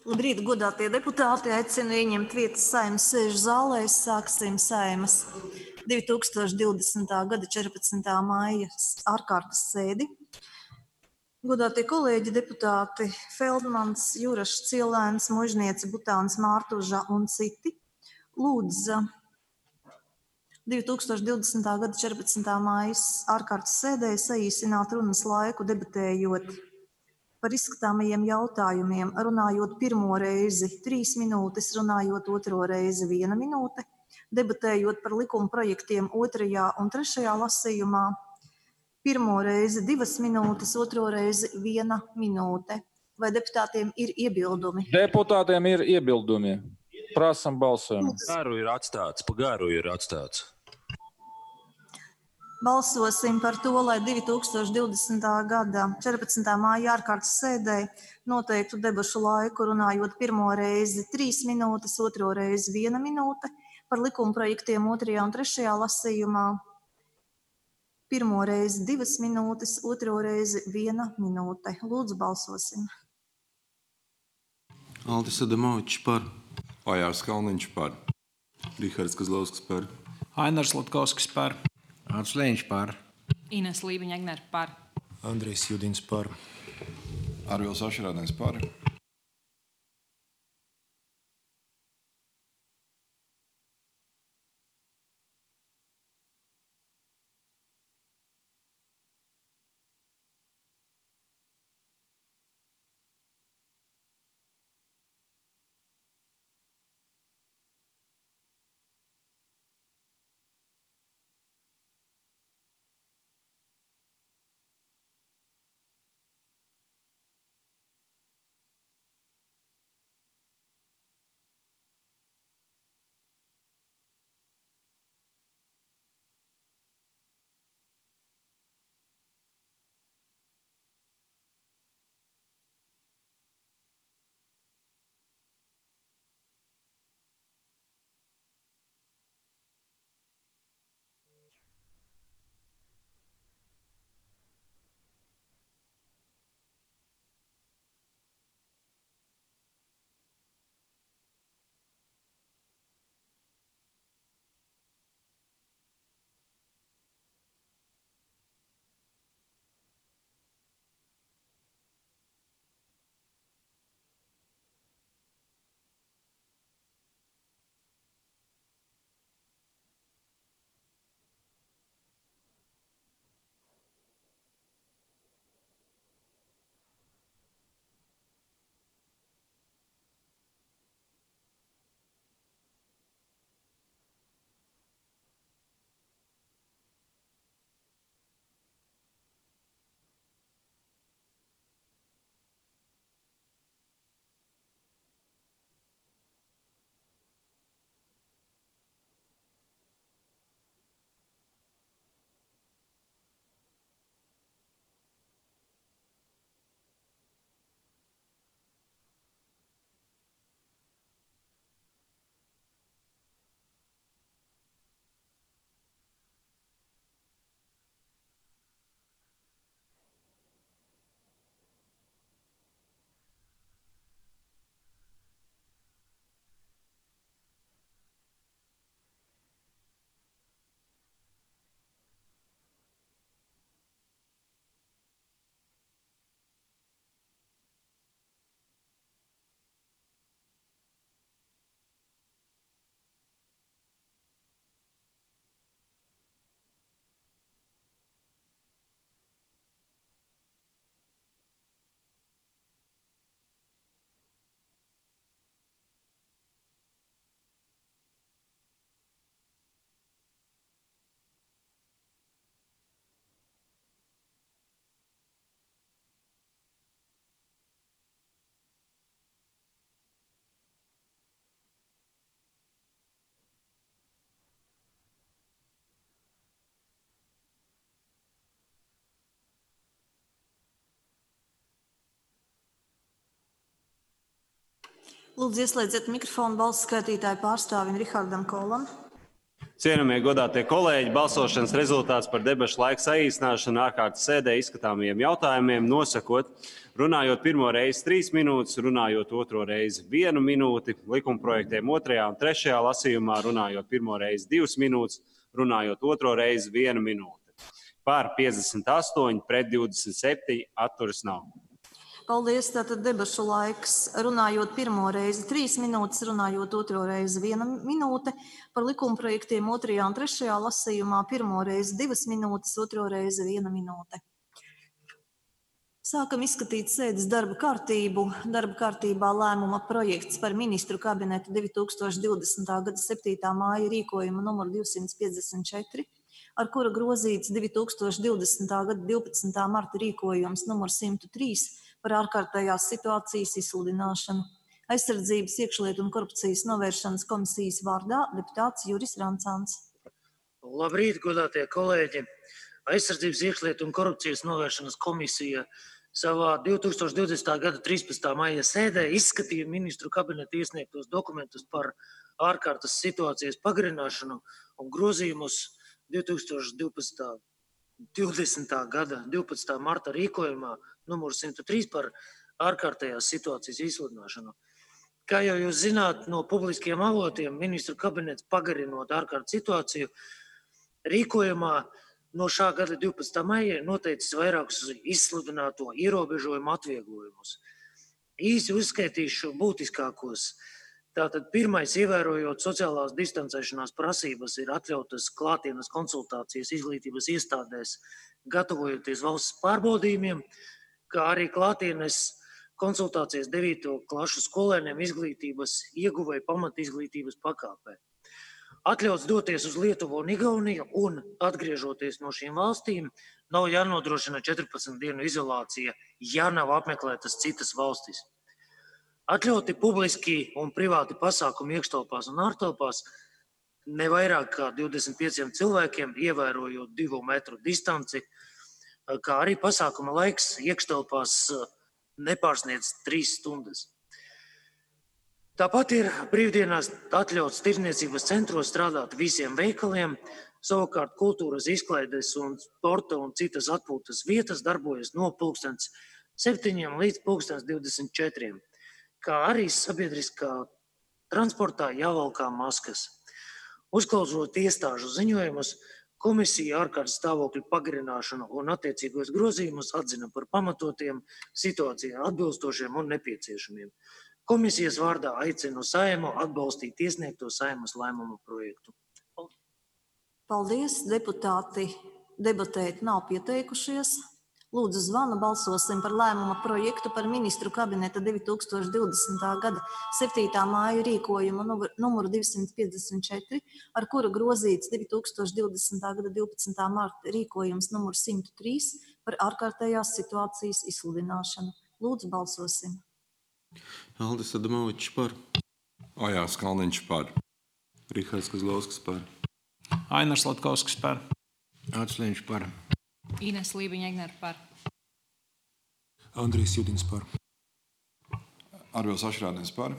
Labrīt, godātie deputāti, aicinu ieņemt vietas Saeimas sēžu zālē. Sāksim Saeimas 2020. gada 14. māja ārkārtas sēdi. Godātie kolēģi, deputāti Feldmans, Jurašs, Cielēns, Mužniece, Butāns, Mārtuža un citi lūdza 2020. gada 14. mājas ārkārtas sēdē saīsināt runas laiku, debatējot par izskatāmajiem jautājumiem, runājot pirmo reizi 3 minūtes, runājot otro reizi 1 minūte, debatējot par likuma projektiem 2. un 3. lasījumā, pirmo reizi 2 minūtes, otro reizi 1 minūte. Vai deputātiem ir iebildumi? Deputātiem ir iebildumi. Prasam balsojumu. Pa garu ir atstāts. Balsosim par to, lai 2020. gada 14. māja ārkārtas sēdē noteiktu debašu laiku, runājot pirmo reizi 3 minūtes, otro reizi 1 minūte, par likuma projektiem 2. un 3. lasījumā, pirmo reizi 2 minūtes, otro reizi 1 minūte. Lūdzu, balsosim. Aldis Adamovičs par. Ojārs Kalniņš par. Rihards Kazlauskas par. Ainars Latkovskis par. Ants Leņš par. Ines Lībiņa-Egner par. Andrijs Judins par. Arvils Ašrādens par. Lūdzu, ieslēdziet mikrofonu balsu skaitītāju pārstāvim Rihardam Kolam. Cienījamie godātie kolēģi, balsošanas rezultāts par debašu laiku saīsināšanu ārkārtas sēdē izskatāmajiem jautājumiem nosakot, runājot pirmo reizi 3 minūtes, runājot otro reizi 1 minūti, likumprojektiem 2. un 3. lasījumā, runājot pirmo reizi 2 minūtes, runājot otro reizi 1 minūte. Par 58, pret 27, atturas nav. Paldies. Tātad debašu laiks runājot pirmo reizi 3 minūtes, runājot otro reizi 1 minūte. Par likumprojektiem 2. un 3. lasījumā pirmo reizi 2 minūtes, otro reizi 1 minūte. Sākam izskatīt sēdes darba kārtību. Darba kārtībā lēmuma projekts par ministru kabineta 2020. gada 7. māja rīkojuma numuru 254, ar kura grozīts 2020. gada 12. marta rīkojums numur 103 par ārkārtējās situācijas izsludināšanu. Aizsardzības, iekšlietu un korupcijas novēršanas komisijas vārdā deputāts Juris Rancāns. Labrīt, godātie kolēģi! Aizsardzības, iekšlietu un korupcijas novēršanas komisija savā 2020. gada 13. maija sēdē izskatīja ministru kabineta iesniegtos dokumentus par ārkārtas situācijas pagarināšanu un grozījumus 2020. gada 12. marta rīkojumā numur 103 par ārkārtējās situācijas izsludināšanu. Kā jau jūs zināt, no publiskiem avotiem ministru kabinets pagarinot ārkārtas situāciju rīkojumā no šā gada 12. maija noteicis vairākus izsludināto ierobežojumu atvieglojumus. Īsi uzskaitīšu būtiskākos. Tātad pirmais, ievērojot sociālās distancēšanās prasības, ir atļautas klātienes konsultācijas izglītības iestādēs, gatavojoties valsts pārbaudījumiem, kā arī klātienes konsultācijas 9. klašu skolēniem izglītības ieguvēja pamatizglītības pakāpē. Atļauts doties uz Lietuvu un Igauniju un, atgriežoties no šīm valstīm, nav jānodrošina 14 dienu izolācija, ja nav apmeklētas citas valstis. Atļauti publiski un privāti pasākumi iekštelpās un ārtelpās ne vairāk kā 25 cilvēkiem, ievērojot 2 metru distanci, kā arī pasākuma laiks iekštelpās nepārsniedz 3 stundas. Tāpat ir brīvdienās atļauts tirdzniecības centros strādāt visiem veikaliem, savukārt kultūras izklaides un sporta un citas atpūtas vietas darbojas no 7 līdz 24. Kā arī sabiedriskā transportā jāvalkā maskas. Uzklausot iestāžu ziņojumus, komisija ārkārtas stāvokļa pagarināšanu un attiecīgos grozījumus atzina par pamatotiem, situācijai atbilstošiem un nepieciešamiem. Komisijas vārdā aicinu Saeimu atbalstīt iesniegto Saeimas lēmumu projektu. Paldies. Deputāti debatēt nav pieteikušies. Lūdzu, zvanu, balsosim par lēmuma projektu par ministru kabineta 2020. gada 7. māja rīkojumu numuru 254, ar kuru grozīts 2020. gada 12. marta rīkojums numur 103 par ārkārtējās situācijas izsludināšanu. Lūdzu, balsosim. Aldis Adamovičs par. Ojārs Kalniņš par. Rihards Kozlovskis par. Ainars Latkovskis par. Atsliņš par. Ines Lībiņa-Egnere par. Andrejs Judins par. Arvils Ašrādens par.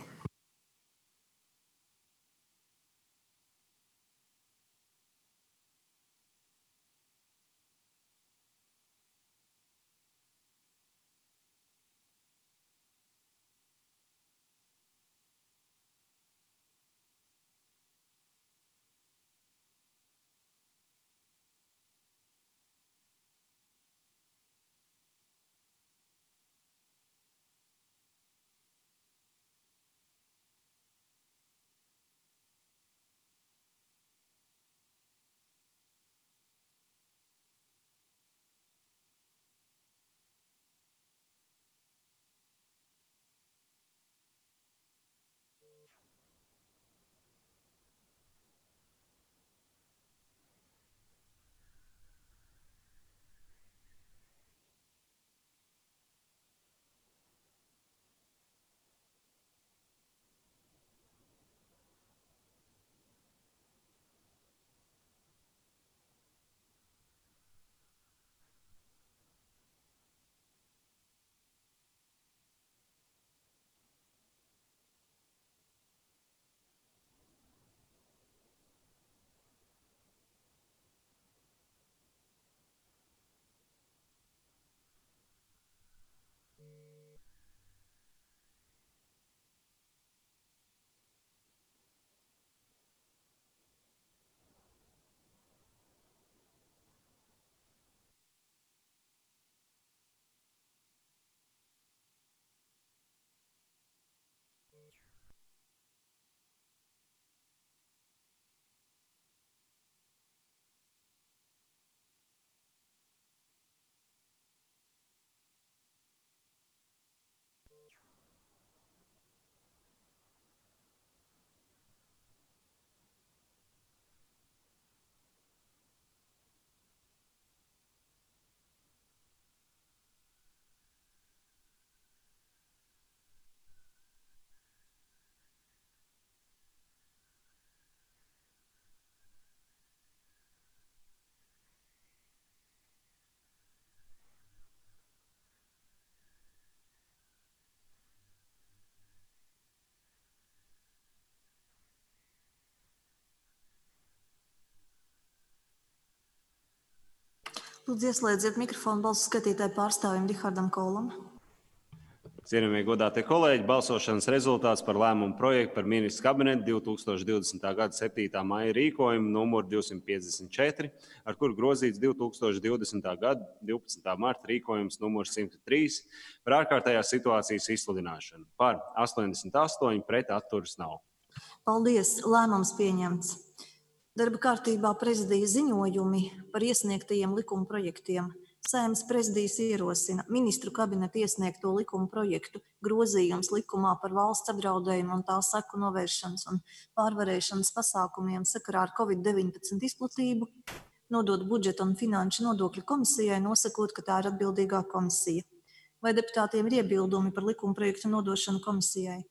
Lūdzu, ieslēdziet mikrofonu balsu skaitītāju pārstāvim Rihardam Kolam. Cienījamie godātie kolēģi, balsošanas rezultāts par lēmumu projektu par ministru kabinetu 2020. gada 7. maija rīkojumu numuru 254, ar kuru grozīts 2020. gada 12. marta rīkojums numurs 103 par ārkārtējās situācijas izsludināšanu. Par 88, pret atturas nav. Paldies! Lēmums pieņemts. Darba kārtībā prezidija ziņojumi par iesniegtajiem likuma projektiem. Saeimas prezidijs ierosina ministru kabineta iesniegto likuma projektu grozījums likumā par valsts apdraudējumu un tā seku novēršanas un pārvarēšanas pasākumiem sakarā ar Covid-19 izplatību, nodot budžeta un finanšu nodokļu komisijai, nosakot, ka tā ir atbildīgā komisija. Vai deputātiem ir iebildumi par likuma projektu nodošanu komisijai?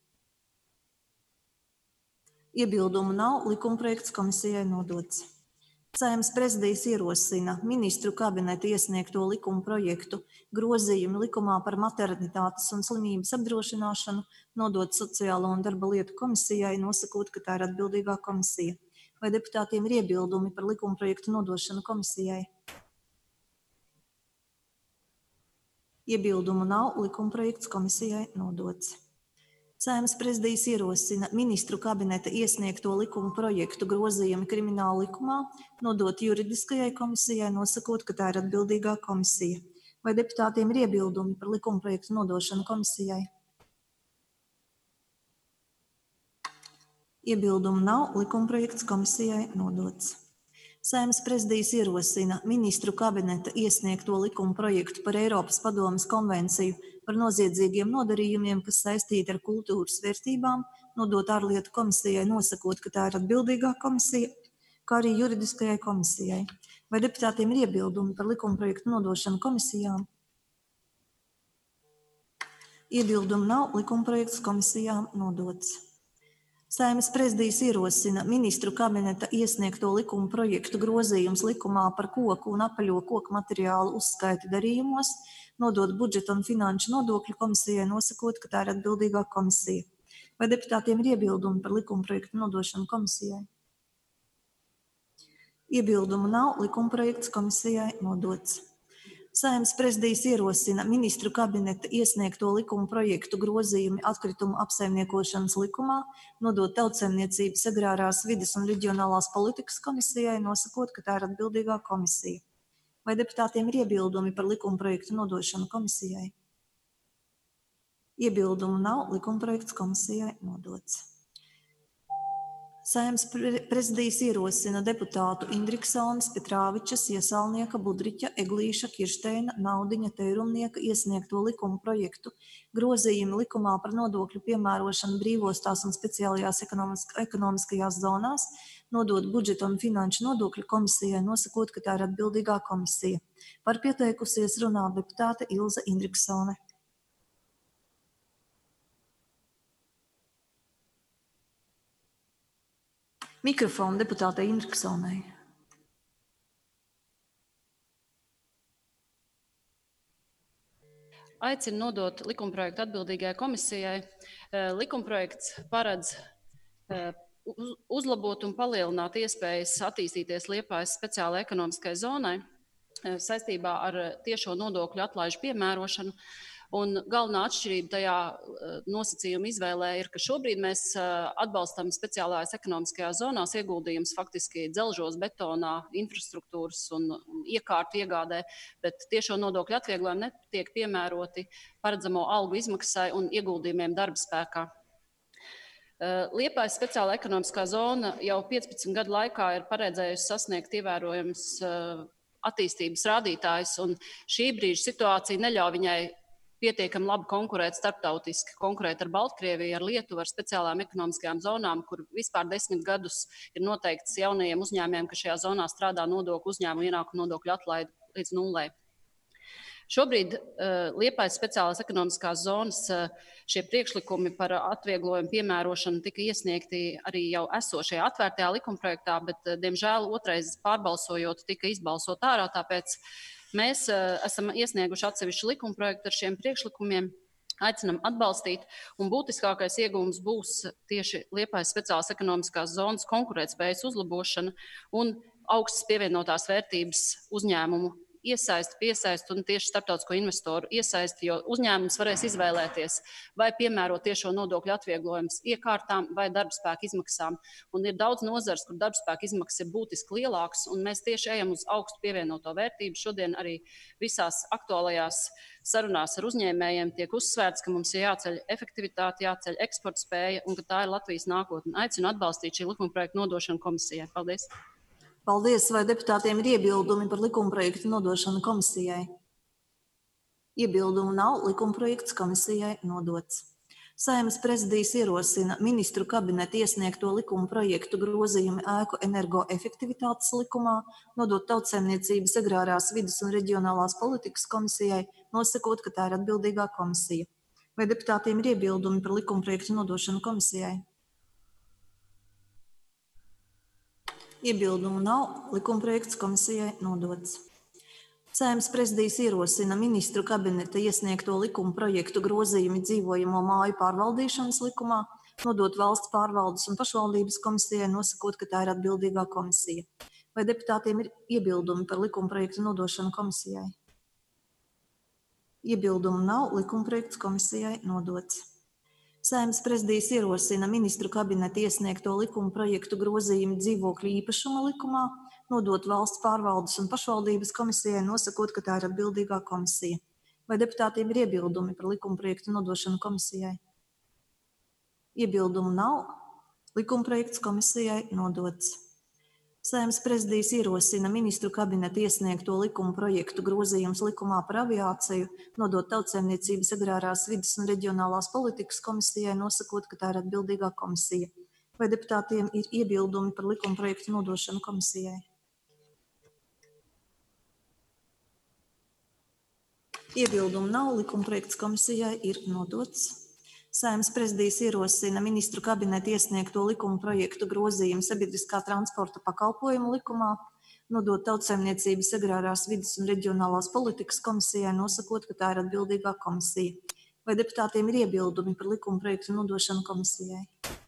Iebildumu nav, likuma projekts komisijai nodots. Saeimas prezidijs ierosina ministru kabineta iesniegto likuma projektu grozījumu likumā par maternitātes un slimības apdrošināšanu, nodot Sociālo un darba lietu komisijai, nosakot, ka tā ir atbildīgā komisija. Vai deputātiem ir iebildumi par likuma projektu nodošanu komisijai? Iebildumu nav, likuma projekts komisijai nodots. Saeimas prezidijs ierosina ministru kabineta iesniegto likuma projektu grozījumu krimināla likumā, nodot juridiskajai komisijai, nosakot, ka tā ir atbildīgā komisija. Vai deputātiem ir iebildumi par likuma projektu nodošanu komisijai? Iebildumu nav, likuma projekts komisijai nodots. Saeimas prezidijs ierosina ministru kabineta iesniegto likuma projektu par Eiropas padomes konvenciju par noziedzīgiem nodarījumiem, kas saistīti ar kultūras vērtībām, nodot ārlietu komisijai, nosakot, ka tā ir atbildīgā komisija, kā arī juridiskajai komisijai. Vai deputātiem ir iebildumi par likuma projektu nodošanu komisijām? Iebildumu nav, likuma projekts komisijām nodots. Saeimas prezidijs ierosina ministru kabineta iesniegto likuma projektu grozījums likumā par koku un apaļo koku materiālu uzskaiti darījumos, nodot budžeta un finanšu nodokļu komisijai, nosakot, ka tā ir atbildīgā komisija. Vai deputātiem ir iebildumi par likuma projektu nodošanu komisijai? Iebildumu nav, likuma projekts komisijai nodots. Saeimas prezidijs ierosina ministru kabineta iesniegto likuma projektu grozījumu atkritumu apsaimniekošanas likumā, nodot Tautsaimniecības, agrārās vides un reģionālās politikas komisijai, nosakot, ka tā ir atbildīgā komisija. Vai deputātiem ir iebildumi par likuma projektu nodošanu komisijai? Iebildumu nav, likuma projekts komisijai nodots. Saeimas prezidijs ierosina deputātu Indriksonas, Petrāvičas, Iesalnieka, Budriķa, Eglīša, Kiršteina, Naudiņa, Teirumnieka iesniegto likuma projektu grozījumu likumā par nodokļu piemērošanu brīvostās un speciālajās ekonomiskajās zonās, nodot budžeta un finanšu nodokļu komisijai, nosakot, ka tā ir atbildīgā komisija. Par pieteikusies runāt deputāte Ilze Indriksone. Mikrofonu deputātei Indriksonei. Aicinu nodot likumprojektu atbildīgajai komisijai. Likumprojekts paredz uzlabot un palielināt iespējas attīstīties Liepājas speciālajai ekonomiskai zonai saistībā ar tiešo nodokļu atlaižu piemērošanu. Un galvenā atšķirība tajā nosacījuma izvēlē ir, ka šobrīd mēs atbalstam speciālajās ekonomiskajās zonās ieguldījums faktiski dzelžos, betonā, infrastruktūras un iekārtu iegādē, bet tiešo nodokļu atvieglojumi netiek piemēroti paredzamo algu izmaksai un ieguldījumiem darba spēkā. Liepājas speciālā ekonomiskā zona jau 15 gadu laikā ir paredzējusi sasniegt ievērojams attīstības rādītājus, un šī brīža situācija neļauj viņai pietiekami labi konkurēt starptautiski, konkurēt ar Baltkrieviju, ar Lietuvu, ar speciālām ekonomiskajām zonām, kur vispār 10 gadus ir noteikts jaunajiem uzņēmējiem, ka šajā zonā strādā nodokļu uzņēmumu ienākumu nodokļu atlaidi līdz nulē. Šobrīd Liepājas speciālās ekonomiskās zonas šie priekšlikumi par atvieglojumu piemērošanu tika iesniegti arī jau esošajā atvērtajā likumprojektā, bet, diemžēl, otrais pārbalsojot tika izbalsot ārā, tāpēc mēs esam iesnieguši atsevišķu likumprojektu ar šiem priekšlikumiem, aicinam atbalstīt, un būtiskākais iegūms būs tieši Liepājas speciālās ekonomiskās zonas konkurētspējas uzlabošana un augstas pievienotās vērtības uzņēmumu iesaisti, piesaisti un tieši starptautisko investoru iesaisti, jo uzņēmums varēs izvēlēties, vai piemērot tiešo nodokļu atvieglojumus iekārtām vai darbspēka izmaksām. Un ir daudz nozars, kur darbspēka izmaksas ir būtiski lielākas, un mēs tieši ejam uz augstu pievienoto vērtību. Šodien arī visās aktuālajās sarunās ar uzņēmējiem tiek uzsvērts, ka mums ir jāceļ efektivitāte, jāceļ eksporta spēja un ka tā ir Latvijas nākotne. Aicinu atbalstīt šī likumprojekta nodošanu komisijai. Paldies! Paldies! Vai deputātiem ir iebildumi par likumprojektu nodošanu komisijai? Iebildumu nav, likumprojekts komisijai nodots. Saeimas prezidijs ierosina ministru kabineta iesniegto likuma projektu grozījumi ēku energoefektivitātes likumā, nodot Tautsaimniecības, agrārās vides un reģionālās politikas komisijai, nosakot, ka tā ir atbildīgā komisija. Vai deputātiem ir iebildumi par likuma projektu nodošanu komisijai? Iebildumu nav, likuma projekts komisijai nodots. Saeimas prezidijs ierosina ministru kabineta iesniegto likuma projektu grozījumi dzīvojamo māju pārvaldīšanas likumā, nodot Valsts pārvaldes un pašvaldības komisijai, nosakot, ka tā ir atbildīgā komisija. Vai deputātiem ir iebildumi par likuma projektu nodošanu komisijai? Iebildumu nav, likuma projekts komisijai nodots. Saeimas prezidijs ierosina ministru kabineta iesniegto likuma projektu grozījumi dzīvokļu īpašuma likumā, nodot Valsts pārvaldes un pašvaldības komisijai, nosakot, ka tā ir atbildīgā komisija. Vai deputātiem ir iebildumi par likuma projektu nodošanu komisijai? Iebildumu nav, likuma projekts komisijai nodots. Saeimas prezidijs ierosina ministru kabineta iesniegto likuma projektu grozījumus likumā par aviāciju, nodot Tautsaimniecības, agrārās vides un reģionālās politikas komisijai, nosakot, ka tā ir atbildīgā komisija. Vai deputātiem ir iebildumi par likuma projektu nodošanu komisijai? Iebildumu nav, likuma projekts komisijai ir nodots. Saeimas prezidijs ierosina ministru kabineta iesniegto likuma projektu grozījumu sabiedriskā transporta pakalpojumu likumā, nodot Tautsaimniecības, agrārās vides un reģionālās politikas komisijai, nosakot, ka tā ir atbildīgā komisija. Vai deputātiem ir iebildumi par likuma projektu nodošanu komisijai?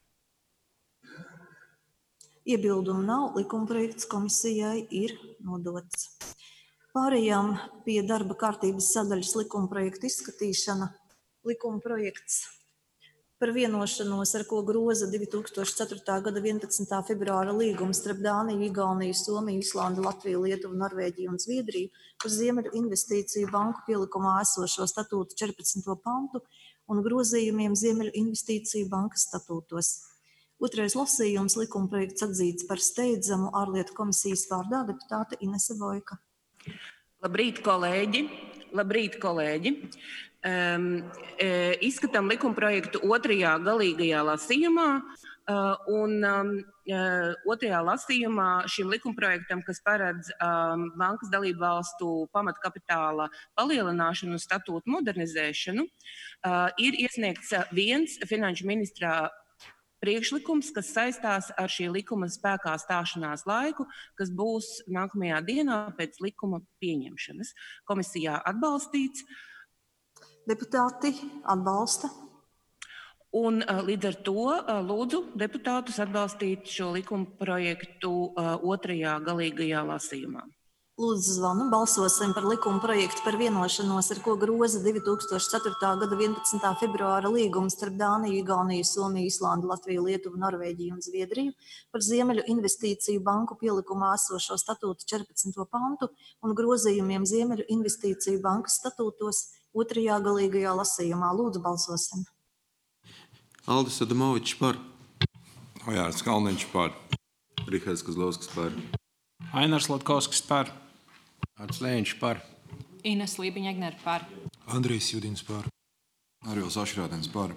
Iebildumu nav, likuma projekts komisijai ir nodots. Pārējām pie darba kārtības sadaļas likuma projektu izskatīšana. Likuma projekts par vienošanos, ar ko groza 2004. gada 11. februāra līgumu starp Dāniju, Igauniju, Somiju, Islandu, Latviju, Lietuvu, Norvēģiju un Zviedriju par Ziemeļu investīciju banku pielikumā esošo statūtu 14. pantu un grozījumiem Ziemeļu investīciju bankas statūtos. Otrais lasījums, likuma projekts atzīts par steidzamu ārlietu komisijas vārdā deputāte Inese Vojka. Labrīt, kolēģi! Labrīt, kolēģi! Izskatām likumprojektu otrajā galīgajā lasījumā, un otrajā lasījumā šim likumprojektam, kas paredz bankas dalību valstu pamatkapitāla palielināšanu un statūtu modernizēšanu, ir iesniegts viens finanšu ministrā priekšlikums, kas saistās ar šī likuma spēkā stāšanās laiku, kas būs nākamajā dienā pēc likuma pieņemšanas. Komisijā atbalstīts. Deputāti atbalsta. Un līdz ar to lūdzu deputātus atbalstīt šo likuma projektu otrajā galīgajā lasījumā. Lūdzu zvanu, balsosim par likuma projektu par vienošanos, ar ko groza 2004. gada 11. februāra līgumu starp Dāniju, Igauniju, Somiju, Islandu, Latviju, Lietuvu, Norvēģiju un Zviedriju par Ziemeļu investīciju banku pielikumā esošo statūtu 14. pantu un grozījumiem Ziemeļu investīciju bankas statūtos otrajā galīgajā lasījumā. Lūdzu, balsosim. Aldis Adamovičs par. Ojārs Kalniņš par. Rihards Kozlovskis par. Ainars Latkovskis par. Atslēņš par. Ines Lībiņa-Egner par. Andrijs Judins par. Arvils Ašrādens par.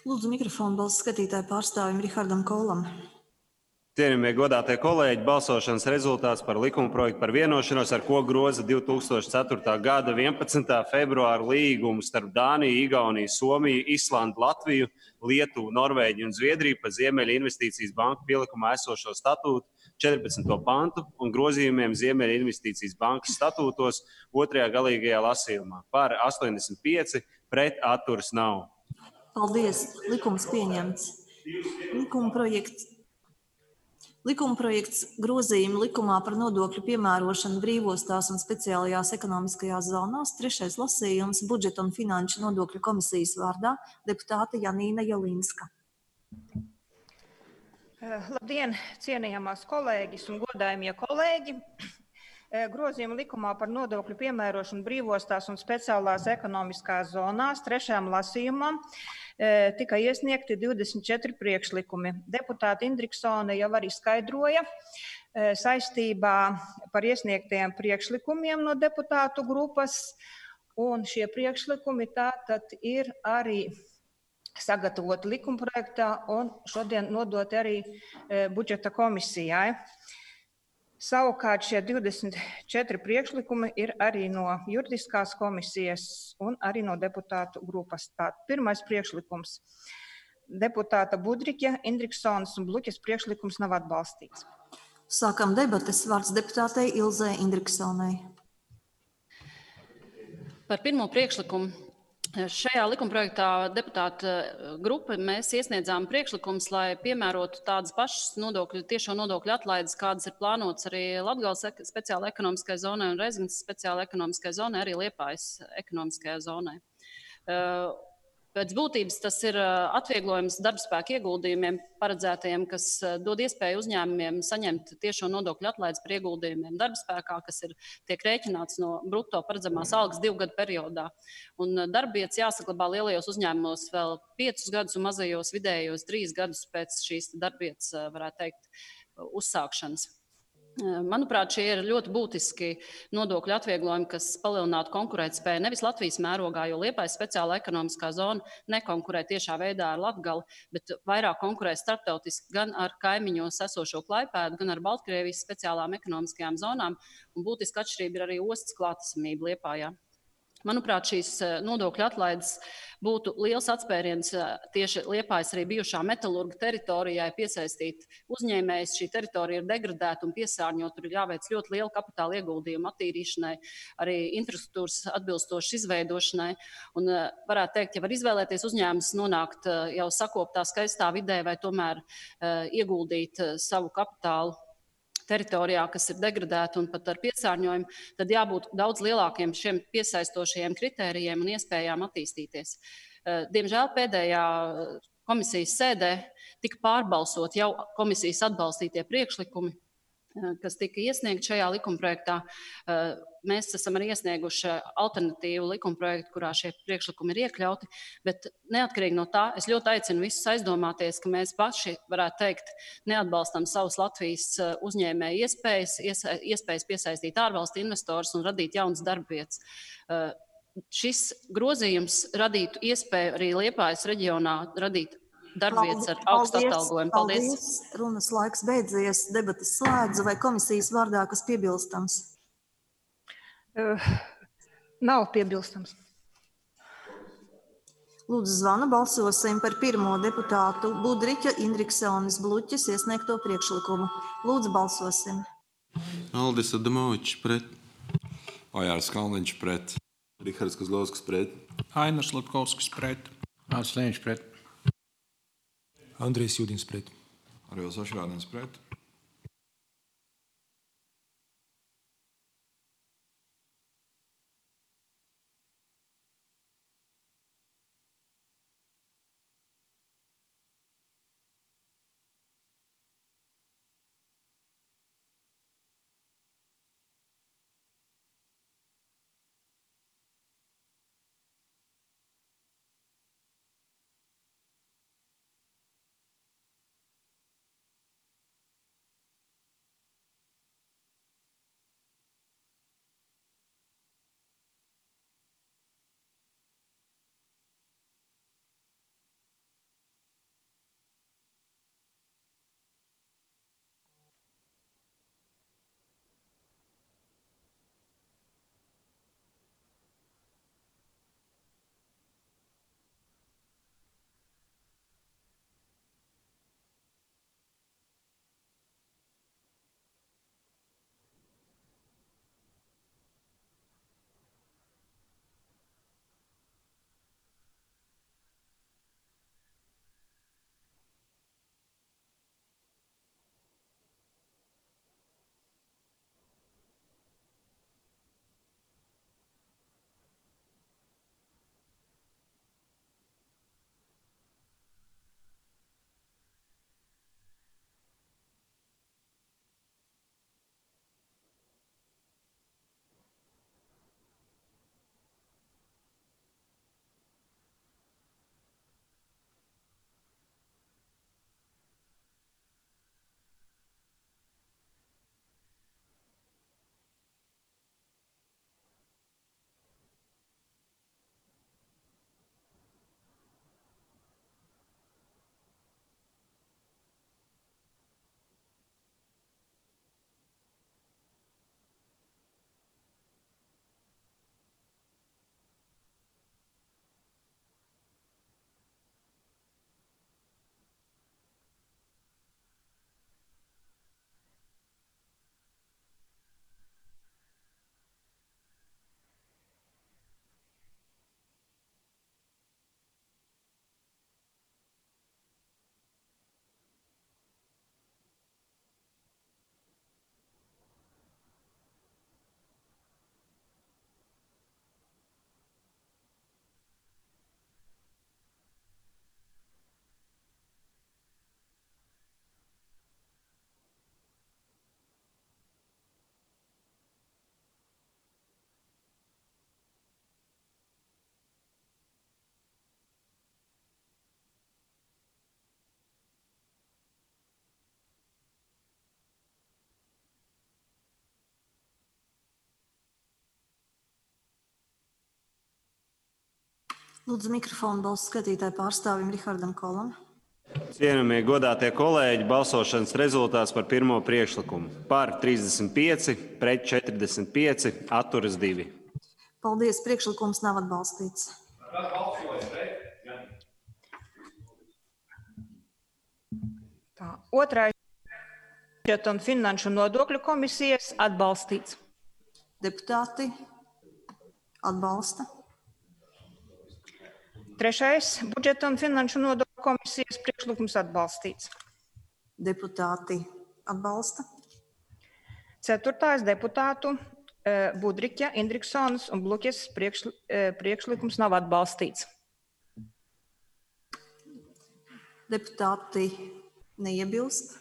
Lūdzu mikrofonu balss skatītāju pārstāvim Rihardam Kolam. Cienījamie godātie kolēģi, balsošanas rezultāts par likumprojektu par vienošanos, ar ko groza 2004. gada 11. februāra līgumu starp Dāniju, Igauniju, Somiju, Islandu, Latviju, Lietuvu, Norvēģiju un Zviedriju par Ziemeļa investīcijas banku pielikumā esošo statūtu 14. pantu un grozījumiem Ziemeļa investīcijas bankas statūtos 2. galīgajā lasījumā. Par 85, pret atturas nav. Paldies! Likums pieņemts. Likumprojekts grozījumi likumā par nodokļu piemērošanu brīvostās un speciālajās ekonomiskajās zonās. 3. lasījums budžeta un finanšu nodokļu komisijas vārdā deputāte Janīna Jelinska. Labdien, cienījamās kolēģis un godājamie kolēģi! Grozījumi likumā par nodokļu piemērošanu brīvostās un speciālās ekonomiskās zonās 3. lasījumā tika iesniegti 24 priekšlikumi. Deputāte Indriksone jau arī skaidroja saistībā par iesniegtajiem priekšlikumiem no deputātu grupas, un šie priekšlikumi tātad ir arī sagatavoti likumprojektā un šodien nodoti arī budžeta komisijai. Savukārt šie 24 priekšlikumi ir arī no juridiskās komisijas un arī no deputātu grupas. Tātad pirmais priekšlikums. Deputāta Budriķa, Indriksonas un Bluķas priekšlikums nav atbalstīts. Sākam debates. Vārds deputātei Ilzei Indriksonai. Par pirmo priekšlikumu. Šajā likumprojektā deputāta grupa mēs iesniedzām priekšlikumus, lai piemērotu tādas pašas tiešo nodokļu atlaides, kādas ir plānotas arī Latgales speciāla ekonomiskai zonai un Rezignes speciāla ekonomiskai zonai, arī Liepājas ekonomiskajai zonai. Pēc būtības tas ir atvieglojums darbspēka ieguldījumiem paredzētajiem, kas dod iespēju uzņēmumiem saņemt tiešo nodokļu atlaides par ieguldījumiem darbspēkā, kas tiek rēķināts no brutto paredzamās algas 2 gadu periodā. Un darbvietas jāsaglabā lielajos uzņēmumos vēl 5 gadus un mazajos vidējos 3 gadus pēc šīs darbvietas, varētu teikt, uzsākšanas. Manuprāt, šie ir ļoti būtiski nodokļu atvieglojumi, kas palielinātu konkurētspēju nevis Latvijas mērogā, jo Liepājas speciāla ekonomiskā zona nekonkurē tiešā veidā ar Latgali, bet vairāk konkurē starptautiski gan ar kaimiņos esošo Klaipēdu, gan ar Baltkrievijas speciālām ekonomiskajām zonām, un būtiska atšķirība ir arī ostas klātesamība Liepājā. Manuprāt, šīs nodokļu atlaides būtu liels atspēriens tieši Liepājas arī bijušā metalurga teritorijai piesaistīt uzņēmējus. Šī teritorija ir degradēta un piesārņota, tur ir jāveic ļoti liela kapitāla ieguldījuma attīrīšanai, arī infrastruktūras atbilstošas izveidošanai. Un varētu teikt, ja var izvēlēties uzņēmums nonākt jau sakoptā skaistā vidē vai tomēr ieguldīt savu kapitālu teritorijā, kas ir degradēta un pat ar piesārņojumu, tad jābūt daudz lielākiem šiem piesaistošajiem kritērijiem un iespējām attīstīties. Diemžēl pēdējā komisijas sēdē tika pārbalsot jau komisijas atbalstītie priekšlikumi, kas tika iesniegti šajā likumprojektā. Mēs esam arī iesnieguši alternatīvu likumprojektu, kurā šie priekšlikumi ir iekļauti, bet neatkarīgi no tā, es ļoti aicinu visus aizdomāties, ka mēs paši, varētu teikt, neatbalstam savus Latvijas uzņēmēju iespējas piesaistīt ārvalstu investorus un radīt jaunas darbvietas. Šis grozījums radītu iespēju arī Liepājas reģionā radīt darbvietas ar augstu atalgojumu. Paldies! Runas laiks beidzies, debatas slēdzu. Vai komisijas vārdā kas piebilstams? Nav piebilstams. Lūdzu, zvanu balsosim par pirmo deputātu Budriķa, Indriksonas, Bluķas iesniegto priekšlikumu. Lūdzu, balsosim. Aldis Adamovičs pret. Ojārs Kalniņš pret. Rihards Kozlovskis pret. Ainars Latkovskis pret. Ārs Lēņš pret. Andrejs Judins pret. Arvils Ošrādens pret. Lūdzu mikrofonu balsu skatītāju pārstāvim Rihardam Kolam. Cienījamie godātie kolēģi, balsošanas rezultāts par pirmo priekšlikumu. Par 35, pret 45, atturas 2. Paldies, priekšlikums nav atbalstīts. Otrais budžeta un finanšu nodokļu komisijas atbalstīts. Deputāti atbalsta. Trešais budžeta un finanšu nodokļu komisijas priekšlikums atbalstīts. Deputāti atbalsta. Ceturtais deputātu Budriķa, Indriksonas un Bluķes priekšlikums nav atbalstīts. Deputāti neiebilst.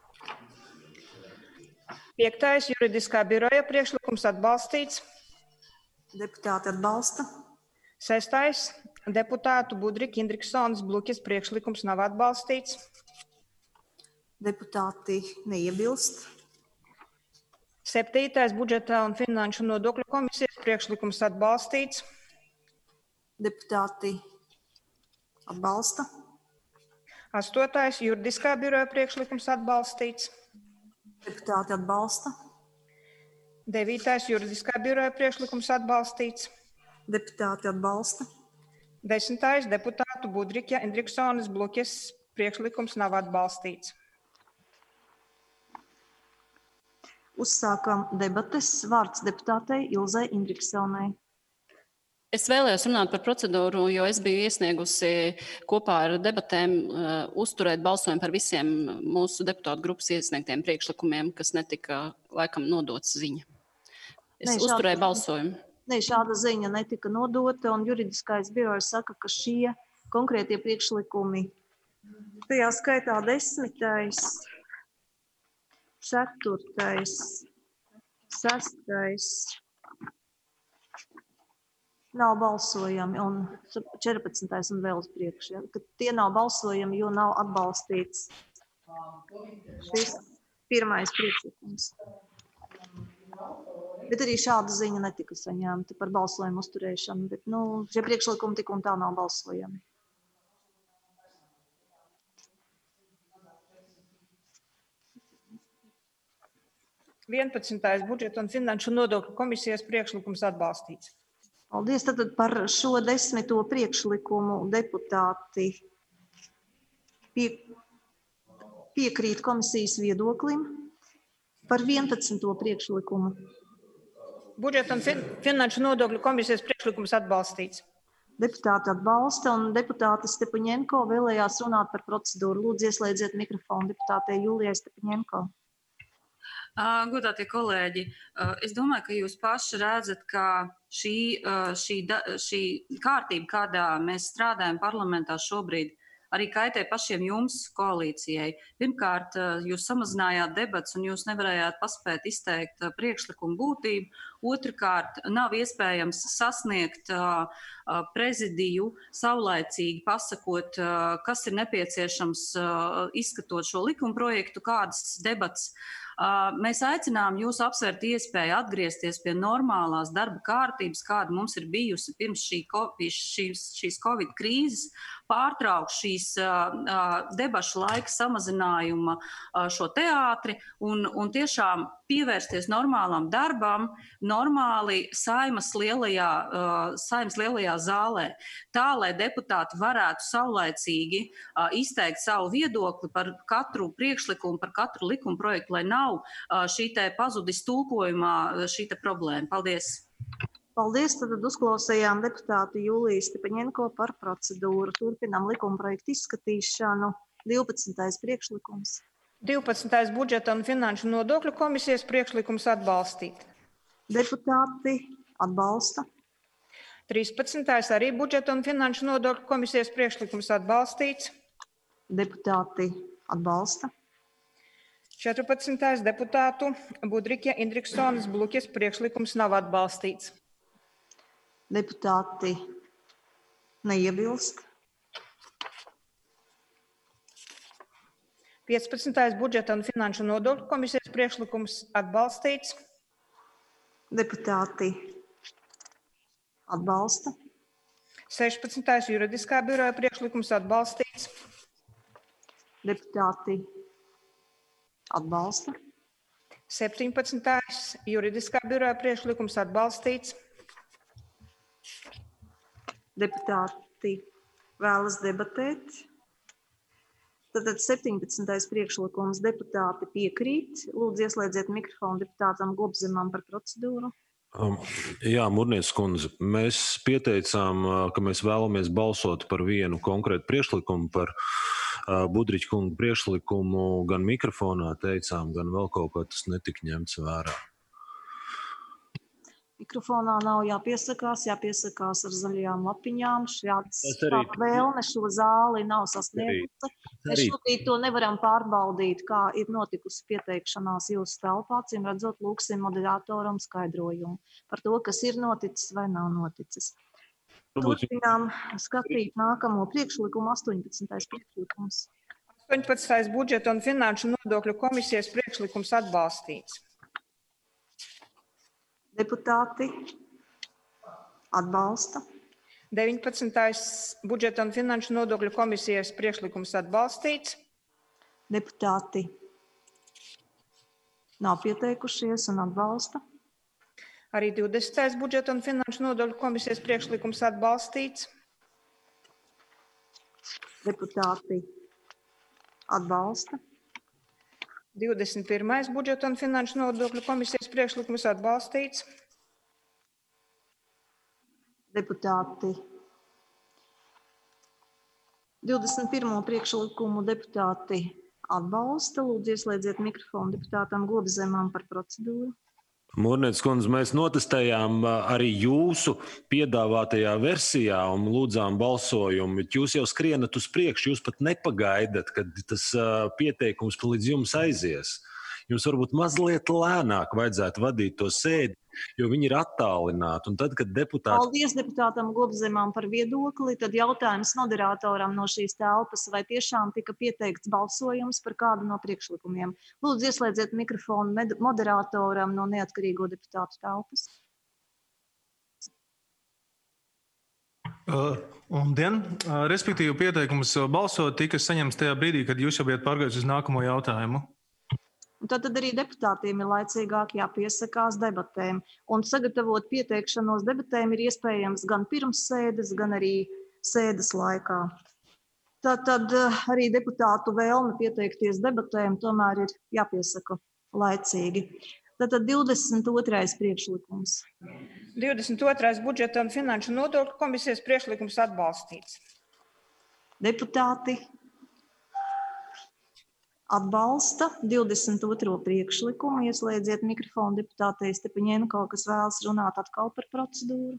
Piektais juridiskā biroja priekšlikums atbalstīts. Deputāti atbalsta. Sestais deputātu Budriķa, Indriksonas, Bluķes priekšlikums nav atbalstīts. Deputāti neiebilst. Septītais budžeta un finanšu nodokļu komisijas priekšlikums atbalstīts. Deputāti atbalsta. Astotais juridiskā biroja priekšlikums atbalstīts. Deputāti atbalsta. Devītais juridiskā biroja priekšlikums atbalstīts. Deputāti atbalsta. Desmitais deputātu Budriķa, Indriksonas, Bluķes priekšlikums nav atbalstīts. Uzsākam debates. Vārds deputātei Ilzei Indriksonai. Es vēlējos runāt par procedūru, jo es biju iesniegusi kopā ar debatēm uzturēt balsojumu par visiem mūsu deputātu grupas iesniegtiem priekšlikumiem, kas netika laikam nodots ziņa. Es uzturēju balsojumu. Ne, šāda ziņa netika nodota, un juridiskais birojs saka, ka šie konkrētie priekšlikumi, tajā skaitā 10., 4., 6. nav balsojami, un 14. un vēl uz priekšu. Ja? Tie nav balsojami, jo nav atbalstīts šis pirmais priekšlikums. Bet arī šāda ziņa netika saņemta par balsojumu uzturēšanu, bet šie priekšlikumi tik un tā nav balsojami. Vienpadsmitais budžeta un finanšu nodokļu komisijas priekšlikums atbalstīts. Paldies. Tad par šo 10. priekšlikumu deputāti piekrīt komisijas viedoklim. Par 11. priekšlikumu. Budžeta un finanšu nodokļu komisijas priekšlikums atbalstīts. Deputāti atbalsta, un deputāte Stepaņenko vēlējās runāt par procedūru. Lūdzu, ieslēdziet mikrofonu deputātei Julijai Stepaņenko. Godātie kolēģi, es domāju, ka jūs paši redzat, ka šī kārtība, kādā mēs strādājam parlamentā šobrīd, arī kaitē pašiem jums, koalīcijai. Pirmkārt, jūs samazinājāt debats un jūs nevarējāt paspēt izteikt priekšlikumu būtību. Otrkārt, nav iespējams sasniegt prezidiju saulaicīgi pasakot, kas ir nepieciešams izskatot šo likumprojektu, kādas debats. Mēs aicinām jūs apsvērt iespēju atgriezties pie normālās darba kārtības, kāda mums ir bijusi pirms šīs Covid krīzes, pārtraukt šīs debašu laika samazinājuma šo teātri un tiešām pievērsties normālam darbam, normāli Saeimas lielajā zālē, tā, lai deputāti varētu saulaicīgi izteikt savu viedokli par katru priekšlikumu, par katru likumprojektu, lai nav šī te pazudis tulkojumā šī te problēma. Paldies! Paldies, tad uzklausījām deputātu Juliju Stepaņenko par procedūru. Turpinām likumprojektu izskatīšanu. 12. priekšlikums. 12. budžeta un finanšu nodokļu komisijas priekšlikums atbalstīt. Deputāti atbalsta. 13. arī budžeta un finanšu nodokļu komisijas priekšlikums atbalstīts. Deputāti atbalsta. 14. deputātu Budriķa, Indriksonas, Bluķes priekšlikums nav atbalstīts. Deputāti neiebilst. 15. budžeta un finanšu nodokļu komisijas priekšlikums atbalstīts. Deputāti atbalsta. 16. Juridiskā biroja priekšlikums atbalstīts. Deputāti atbalsta. 17. Juridiskā biroja priekšlikums atbalstīts. Deputāti vēlas debatēt. Tātad 17. priekšlikums deputāti piekrīt. Lūdzu, ieslēdziet mikrofonu deputātam Gobzemam par procedūru. Jā, Murnieces kundze, mēs pieteicām, ka mēs vēlamies balsot par vienu konkrētu priekšlikumu, par Budriņa kunga priekšlikumu, gan mikrofonā teicām, gan vēl kaut ko, tas netika ņemts vērā. Mikrofonā nav jāpiesakās ar zaļajām lapiņām. Šāda vēlme šo zāli nav sasniegusi. Mēs šobrīd to nevaram pārbaudīt, kā ir notikusi pieteikšanās jūsu telpā. Cim redzot, lūksim moderatoram skaidrojumu par to, kas ir noticis vai nav noticis. Turpinām skatīt nākamo priekšlikumu, 18. priekšlikums. 18. budžeta un finanšu nodokļu komisijas priekšlikums atbalstīts. Deputāti atbalsta. 19. budžeta un finanšu nodokļu komisijas priekšlikums atbalstīts. Deputāti nav pieteikušies un atbalsta. Arī 20. budžeta un finanšu nodokļu komisijas priekšlikums atbalstīts. Deputāti atbalsta. 21. budžeta un finanšu nodokļu komisijas priekšlikums atbalstīts. Deputāti 21. priekšlikumu deputāti atbalsta. Lūdzu, ieslēdziet mikrofonu deputātam Gobzemam par procedūru. Murnieces kundze, mēs notestējām arī jūsu piedāvātajā versijā un lūdzām balsojumu, bet jūs jau skrienat uz priekšu, jūs pat nepagaidat, kad tas pieteikums līdz jums aizies. Jums varbūt mazliet lēnāk vajadzētu vadīt to sēdi, jo viņi ir attālināti. Un tad, kad deputāts... Paldies deputātam Gobzemam par viedokli. Tad jautājums moderatoram no šīs telpas, vai tiešām tika pieteikts balsojums par kādu no priekšlikumiem. Lūdzu, ieslēdziet mikrofonu moderatoram no neatkarīgo deputātu telpas. Labdien! Respektīvi, pieteikums balsot tika saņemts tajā brīdī, kad jūs jau bijat pārgājuši uz nākamo jautājumu. Tad arī deputātiem ir laicīgāk jāpiesakās debatēm. Un sagatavot pieteikšanos debatēm ir iespējams gan pirms sēdes, gan arī sēdes laikā. Tad arī deputātu vēlme pieteikties debatēm tomēr ir jāpiesaka laicīgi. Tātad 22. priekšlikums. 22. budžeta un finanšu nodokļu komisijas priekšlikums atbalstīts. Deputāti atbalsta 22. priekšlikumu. Ieslēdziet mikrofonu deputātei Stepaņenko, kas vēlas runāt atkal par procedūru.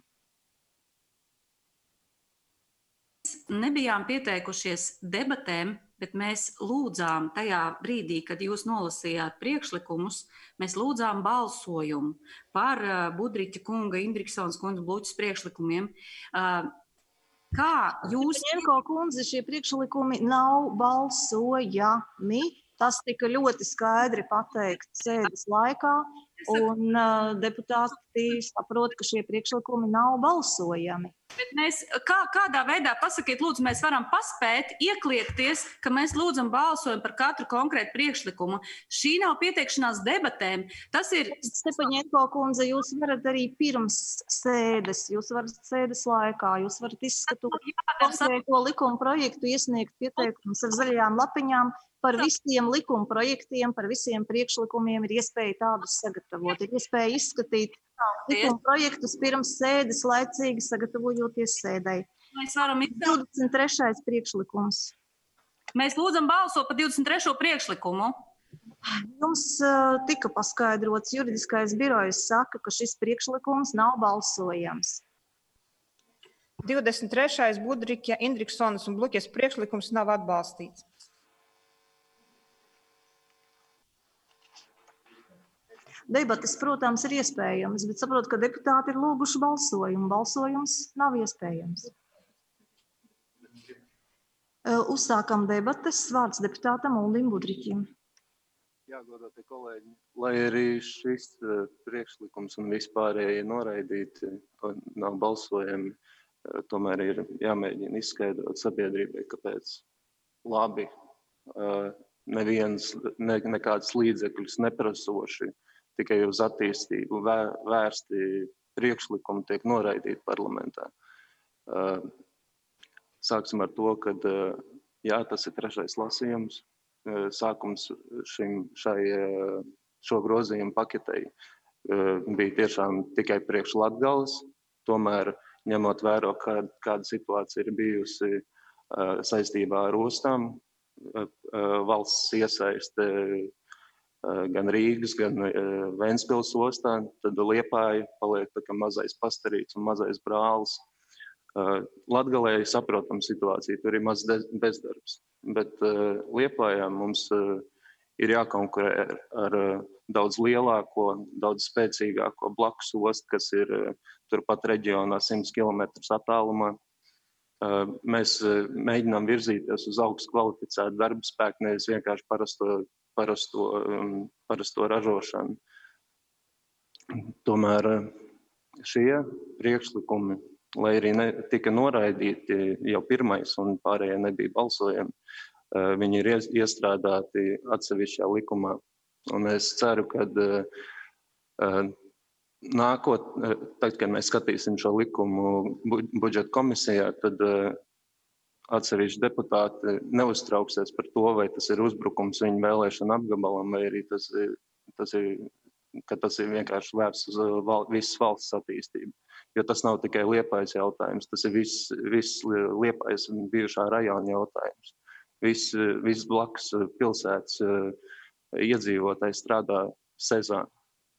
Nebijām pieteikušies debatēm, bet mēs lūdzām tajā brīdī, kad jūs nolasījāt priekšlikumus, mēs lūdzām balsojumu par Budriņa kunga, Indriksons kunga Bluķas priekšlikumiem. Kā jūs... Stepaņenko kundze, šie priekšlikumi nav balsojami. Tas tika ļoti skaidri pateikts sēdes laikā, un deputāti saprot, ka šie priekšlikumi nav balsojami. Bet mēs, kādā veidā, pasakiet, lūdzu, mēs varam paspēt iekliekties, ka mēs lūdzam balsojumu par katru konkrētu priekšlikumu. Šī nav pieteikšanās debatēm. Tas ir... Stepaņenko kundze, jūs varat arī pirms sēdes, jūs varat sēdes laikā, jūs varat izskatīt konkrēto likuma projektu, iesniegt pieteikumus ar zaļajām lapiņām. Par visiem likuma projektiem, par visiem priekšlikumiem ir iespēja tādus sagatavot. Ir iespēja izskatīt likuma projektus pirms sēdes, laicīgi sagatavojoties sēdei. 23. priekšlikums. Mēs lūdzam balsot par 23. priekšlikumu. Jums tika paskaidrots, juridiskais birojs saka, ka šis priekšlikums nav balsojams. 23. Budriņa, Indriksonas un Bluķas priekšlikums nav atbalstīts. Debates, protams, ir iespējamas, bet saprotu, ka deputāti ir lūguši balsojumu. Balsojums nav iespējams. Uzsākam debates. Vārds deputātam Uldim Budriņam. Jā, godātie kolēģi, lai arī šis priekšlikums un vispārējie noraidīti nav balsojami, tomēr ir jāmēģina izskaidrot sabiedrībai, kāpēc labi neviens nekādas līdzekļus neprasoši, tikai uz attīstību vērsti priekšlikumi tiek noraidīti parlamentā. Sāksim ar to, ka jā, tas ir 3. lasījums. Sākums šo grozījumu paketei bija tiešām tikai priekš Latgales. Tomēr, ņemot vērā, kāda situācija ir bijusi saistībā ar ostām, valsts iesaiste gan Rīgas, gan Ventspils ostā, tad Liepāja paliek tā kā mazais pastarīts un mazais brālis. Latgalē saprotam situāciju, tur ir maz bezdarbs, bet Liepājā mums ir jākonkurē ar daudz lielāko, daudz spēcīgāko blakus ostu, kas ir turpat reģionā 100 km attālumā. Mēs mēģinām virzīties uz augstu kvalificētu darba spēku, nevis vienkārši parasto ražošanu. Tomēr šie priekšlikumi, lai arī tika noraidīti jau pirmais un pārējie nebija balsojami, viņi ir iestrādāti atsevišķā likumā. Un es ceru, ka tad, kad mēs skatīsim šo likumu budžeta komisijā, tad atsevišķi deputāti neuztrauksies par to, vai tas ir uzbrukums viņu vēlēšanu apgabalam, vai arī tas ir vienkārši vērsts uz visas valsts attīstību. Jo tas nav tikai Liepājas jautājums, tas ir viss Liepājas un bijušā rajona jautājums. Viss blakus pilsētas iedzīvotāji strādā sezonā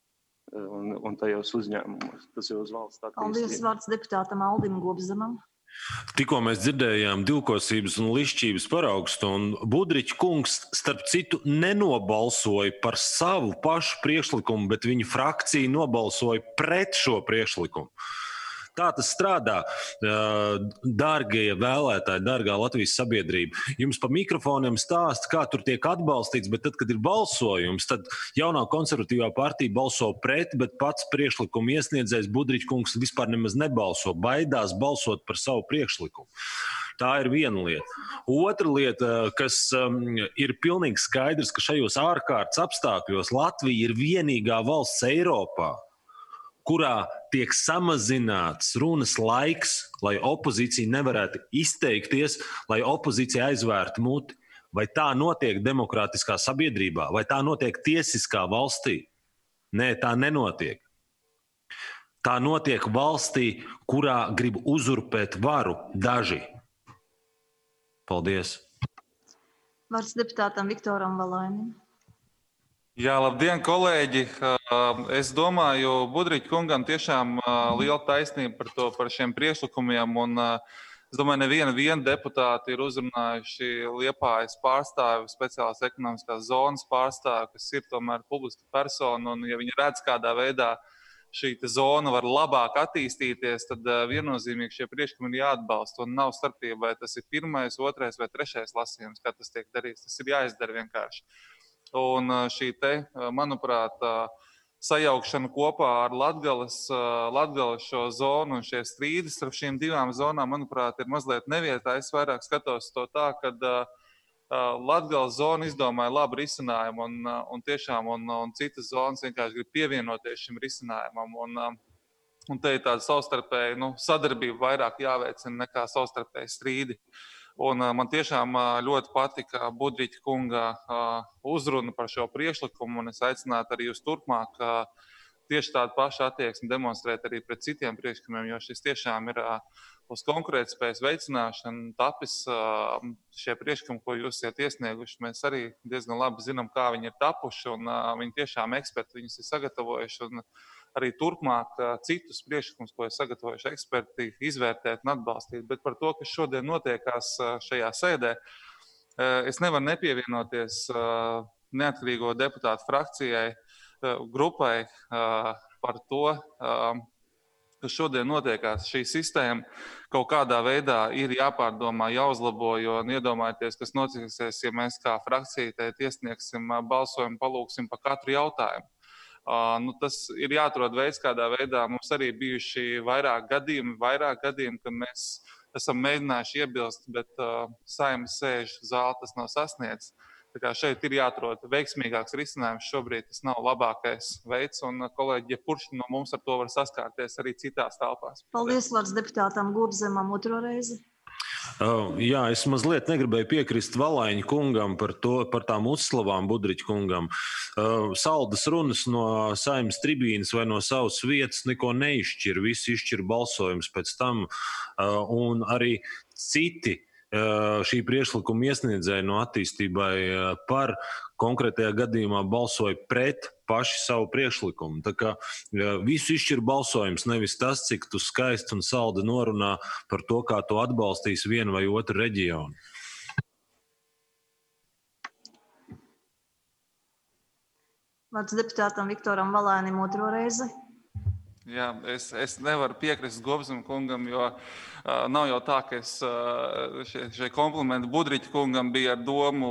un tajos uzņēmumos. Tas ir uz valsts attīstību. Paldies, vārds deputātam Aldim Gobzemam. Tikko mēs dzirdējām divkosības un lišķības paraugstu, un Budriķa kungs, starp citu, nenobalsoja par savu pašu priekšlikumu, bet viņa frakcija nobalsoja pret šo priekšlikumu. Tā tas strādā, dārgie vēlētāji, dārgā Latvijas sabiedrība. Jums pa mikrofoniem stāsta, kā tur tiek atbalstīts, bet tad, kad ir balsojums, tad jaunā konservatīvā partija balso pret, bet pats priekšlikuma iesniedzējs Budriķa kungs vispār nemaz nebalso, baidās balsot par savu priekšlikumu. Tā ir viena lieta. Otra lieta, kas ir pilnīgi skaidrs, ka šajos ārkārtas apstākļos Latvija ir vienīgā valsts Eiropā, kurā tiek samazināts runas laiks, lai opozīcija nevarētu izteikties, lai opozīcija aizvērtu muti. Vai tā notiek demokrātiskā sabiedrībā? Vai tā notiek tiesiskā valstī? Nē, tā nenotiek. Tā notiek valstī, kurā grib uzurpēt varu daži. Paldies. Vārds deputātam Viktoram Valainim. Jā, labdien, kolēģi! Es domāju, Budriķa kungam tiešām liela taisnība par šiem priekšlikumiem. Un es domāju, neviena deputāti ir uzrunājuši Liepājas pārstāvi, speciālās ekonomiskās zonas pārstāvi, kas ir tomēr publiska persona. Un ja viņi redz, kādā veidā šī zona var labāk attīstīties, tad viennozīmīgi šie priekšlikumi ir jāatbalsta. Un nav starpība, vai tas ir 1., 2. vai 3. lasījums, kā tas tiek darīts. Tas ir jāizdara vienkārši. Un šī manuprāt, sajaukšana kopā ar Latgales šo zonu un šie strīdi starp šīm divām zonām, manuprāt, ir mazliet nevietā. Es vairāk skatos to tā, ka Latgales zona izdomāja labu risinājumu un tiešām un citas zonas vienkārši grib pievienoties šim risinājumam. Un te ir tāda savstarpēja sadarbība vairāk jāveicina nekā savstarpēji strīdi. Un man tiešām ļoti patika Budriķa kunga uzruna par šo priekšlikumu, un es aicinātu arī jūs turpmāk tieši tādu pašu attieksmi demonstrēt arī pret citiem priekšlikumiem, jo šis tiešām ir uz konkurētspējas veicināšanu tapis. Šie priekšlikumi, ko jūs esat iesnieguši, mēs arī diezgan labi zinām, kā viņi ir tapuši, un viņi tiešām eksperti viņus ir sagatavojuši. Un arī turpmāk citus priekšlikumus, ko ir sagatavojuši eksperti, izvērtēt un atbalstīt. Bet par to, kas šodien notiekās šajā sēdē, es nevaru nepievienoties neatkarīgo deputātu frakcijai, grupai par to, kas šodien notiekās. Šī sistēma kaut kādā veidā ir jāpārdomā, jāuzlabo, jo iedomājieties, kas notiksies, ja mēs kā frakcija iesniegsim balsojumu, palūksim par katru jautājumu. Tas ir jāatrod veids, kādā veidā mums arī bijuši vairāk gadījumi, kad mēs esam mēģinājuši iebilst, bet Saeimas sēžu zāli tas nav sasniedzis. Tā kā šeit ir jāatrod veiksmīgāks risinājums. Šobrīd tas nav labākais veids, un kolēģi, jebkurš no mums ar to var saskārties arī citās telpās. Paldies, vārds deputātam Gobzemam otro reizi. Jā, es mazliet negribēju piekrist Valaiņa kungam par tām uzslavām Budriķa kungam. Saldas runas no Saeimas tribīnes vai no savas vietas neko neizšķir. Visi izšķir balsojums pēc tam. Un arī citi šī priekšlikuma iesniedzēji no attīstībai par konkrētajā gadījumā balsoja pret paši savu priekšlikumu. Tā kā visu izšķir balsojums, nevis tas, cik tu skaisti un saldi norunā par to, kā tu atbalstīs vienu vai otru reģionu. Vārds deputātam Viktoram Valainim otro reizi. Jā, es nevaru piekrist Gobzem kungam, jo nav jau tā, ka šie komplimenti Budriķa kungam bija ar domu.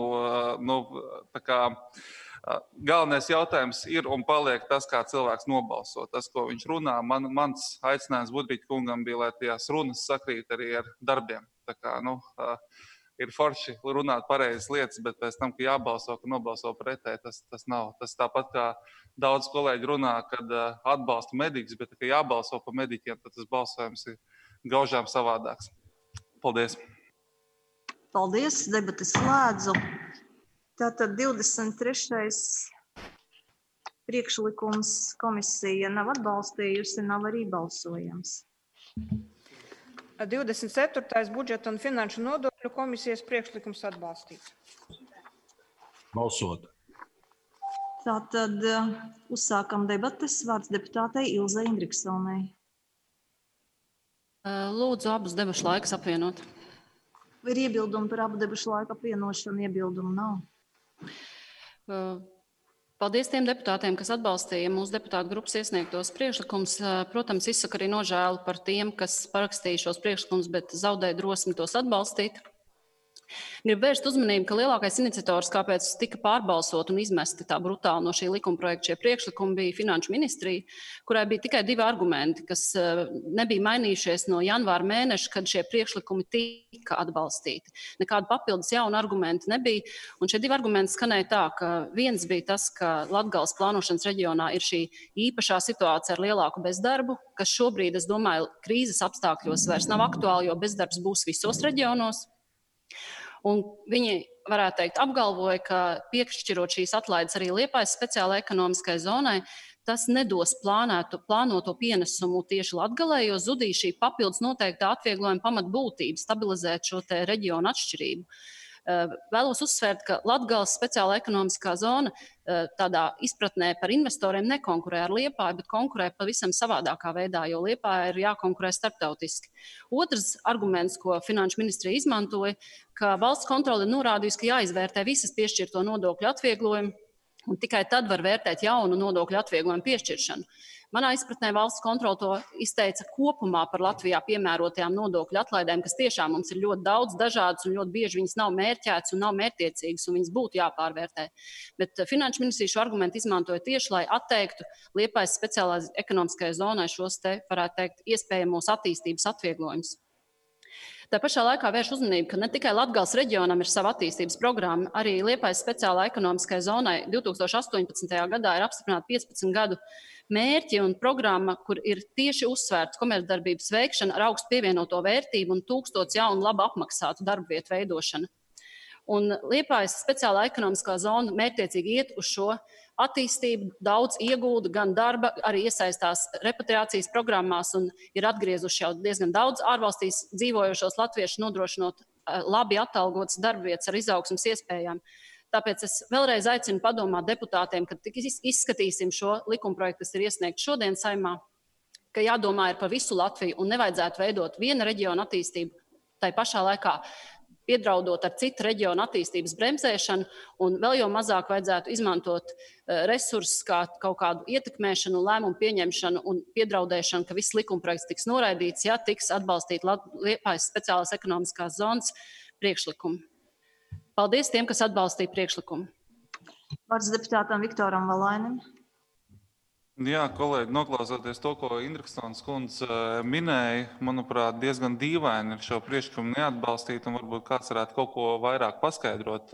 Galvenais jautājums ir un paliek tas, kā cilvēks nobalso. Tas, ko viņš runā, mans aicinājums Budriķa kungam bija, lai tās runas sakrīt arī ar darbiem. Tā kā, ir forši runāt pareizas lietas, bet pēc tam, ka jābalso, ka nobalso pretēji, tas nav. Tas tāpat kā daudz kolēģi runā, kad atbalsta mediķus, bet, ka jābalso pa mediķiem, tad tas balsojums ir gaužām savādāks. Paldies! Paldies! Debates slēdzu. Tātad 23. priekšlikums komisija nav atbalstījusi, nav arī balsojams. 24. budžeta un finanšu nodokļu komisijas priekšlikums atbalstīts. Balsot. Tātad uzsākam debates. Vārds deputātei Ilzei Indriksonai. Lūdzu, abus debašu laikus apvienot. Vai ir iebildumi par abu debašu laiku apvienošanu? Iebildumu nav. Paldies tiem deputātiem, kas atbalstīja mūsu deputātu grupas iesniegtos priekšlikumus. Protams, izsaka arī nožēlu par tiem, kas parakstīja šos priekšlikumus, bet zaudēja drosmi tos atbalstīt. Gribu vērst uzmanību, ka lielākais iniciators, kāpēc tika pārbalsot un izmesti tā brutāli no šī likuma projekta šie priekšlikumi, bija Finanšu ministrija, kurai bija tikai 2 argumenti, kas nebija mainījušies no janvāra mēneša, kad šie priekšlikumi tika atbalstīti. Nekādu papildus jaunu argumentu nebija, un šie 2 argumenti skanēja tā, ka viens bija tas, ka Latgales plānošanas reģionā ir šī īpašā situācija ar lielāku bezdarbu, kas šobrīd, es domāju, krīzes apstākļos vairs nav aktuāli, jo bezdarbs būs visos reģionos. Un viņi, varētu teikt, apgalvoja, ka piešķirot šīs atlaides arī Liepājas speciālajai ekonomiskai zonai, tas nedos plānoto pienesumu tieši Latgalē, jo zudīs šī papildus noteiktā atvieglojuma pamatbūtība, stabilizēt šo te reģionu atšķirību. Vēlos uzsvērt, ka Latgales speciālā ekonomiskā zona tādā izpratnē par investoriem nekonkurē ar Liepāju, bet konkurē pavisam savādākā veidā, jo Liepāja ir jākonkurē starptautiski. Otrs arguments, ko Finanšu ministrija izmantoja, ka valsts kontrole ir norādījusi, ka jāizvērtē visas piešķirto nodokļu atvieglojumu, un tikai tad var vērtēt jaunu nodokļu atvieglojumu piešķiršanu. Manā izpratnē valsts kontrole to izteica kopumā par Latvijā piemērotajām nodokļu atlaidēm, kas tiešām mums ir ļoti daudz dažādas un ļoti bieži viņas nav mērķētas un nav mērķtiecīgas un viņas būtu jāpārvērtē. Bet Finanšu ministrija šo argumentu izmantoja tieši, lai atteiktu Liepājas speciālās ekonomiskajai zonai šos te, varētu teikt, iespējamos attīstības atvieglojumus. Tā pašā laikā vērš uzmanību, ka ne tikai Latgales reģionam ir sava attīstības programma, arī Liepājas speciālā ekonomiskai zonai 2018. gadā ir apstiprināta 15 gadu mērķi un programma, kur ir tieši uzsvērts komercdarbības veikšana ar augstu pievienoto vērtību un 1000 jaunu labi apmaksātu darba vietu veidošana. Un Liepājas speciālā ekonomiskā zona mērķtiecīgi iet uz šo attīstību, daudz iegulda, gan darba, arī iesaistās repatriācijas programmās un ir atgriezuši jau diezgan daudz ārvalstīs dzīvojošos latviešus, nodrošinot labi atalgotas darba vietas ar izaugsmas iespējām. Tāpēc es vēlreiz aicinu padomāt deputātiem, kad izskatīsim šo likumprojektu, kas ir iesniegts šodien Saeimā, ka jādomā ir par visu Latviju un nevajadzētu veidot viena reģiona attīstību, tai pašā laikā piedraudot ar citu reģionu attīstības bremzēšanu, un vēl jau mazāk vajadzētu izmantot resursus kā kaut kādu ietekmēšanu, lēmumu pieņemšanu un piedraudēšanu, ka viss likumprojekts tiks noraidīts, ja tiks atbalstīt Liepājas speciālās ekonomiskās zonas priekšlikumu. Paldies tiem, kas atbalstīja priekšlikumu. Vārds deputātam Viktoram Valainim. Jā, kolēģi, noklausoties to, ko Indriksons kundze minēja, manuprāt, diezgan dīvaini ir šo priekšlikumu neatbalstīt, un varbūt kāds varētu kaut ko vairāk paskaidrot.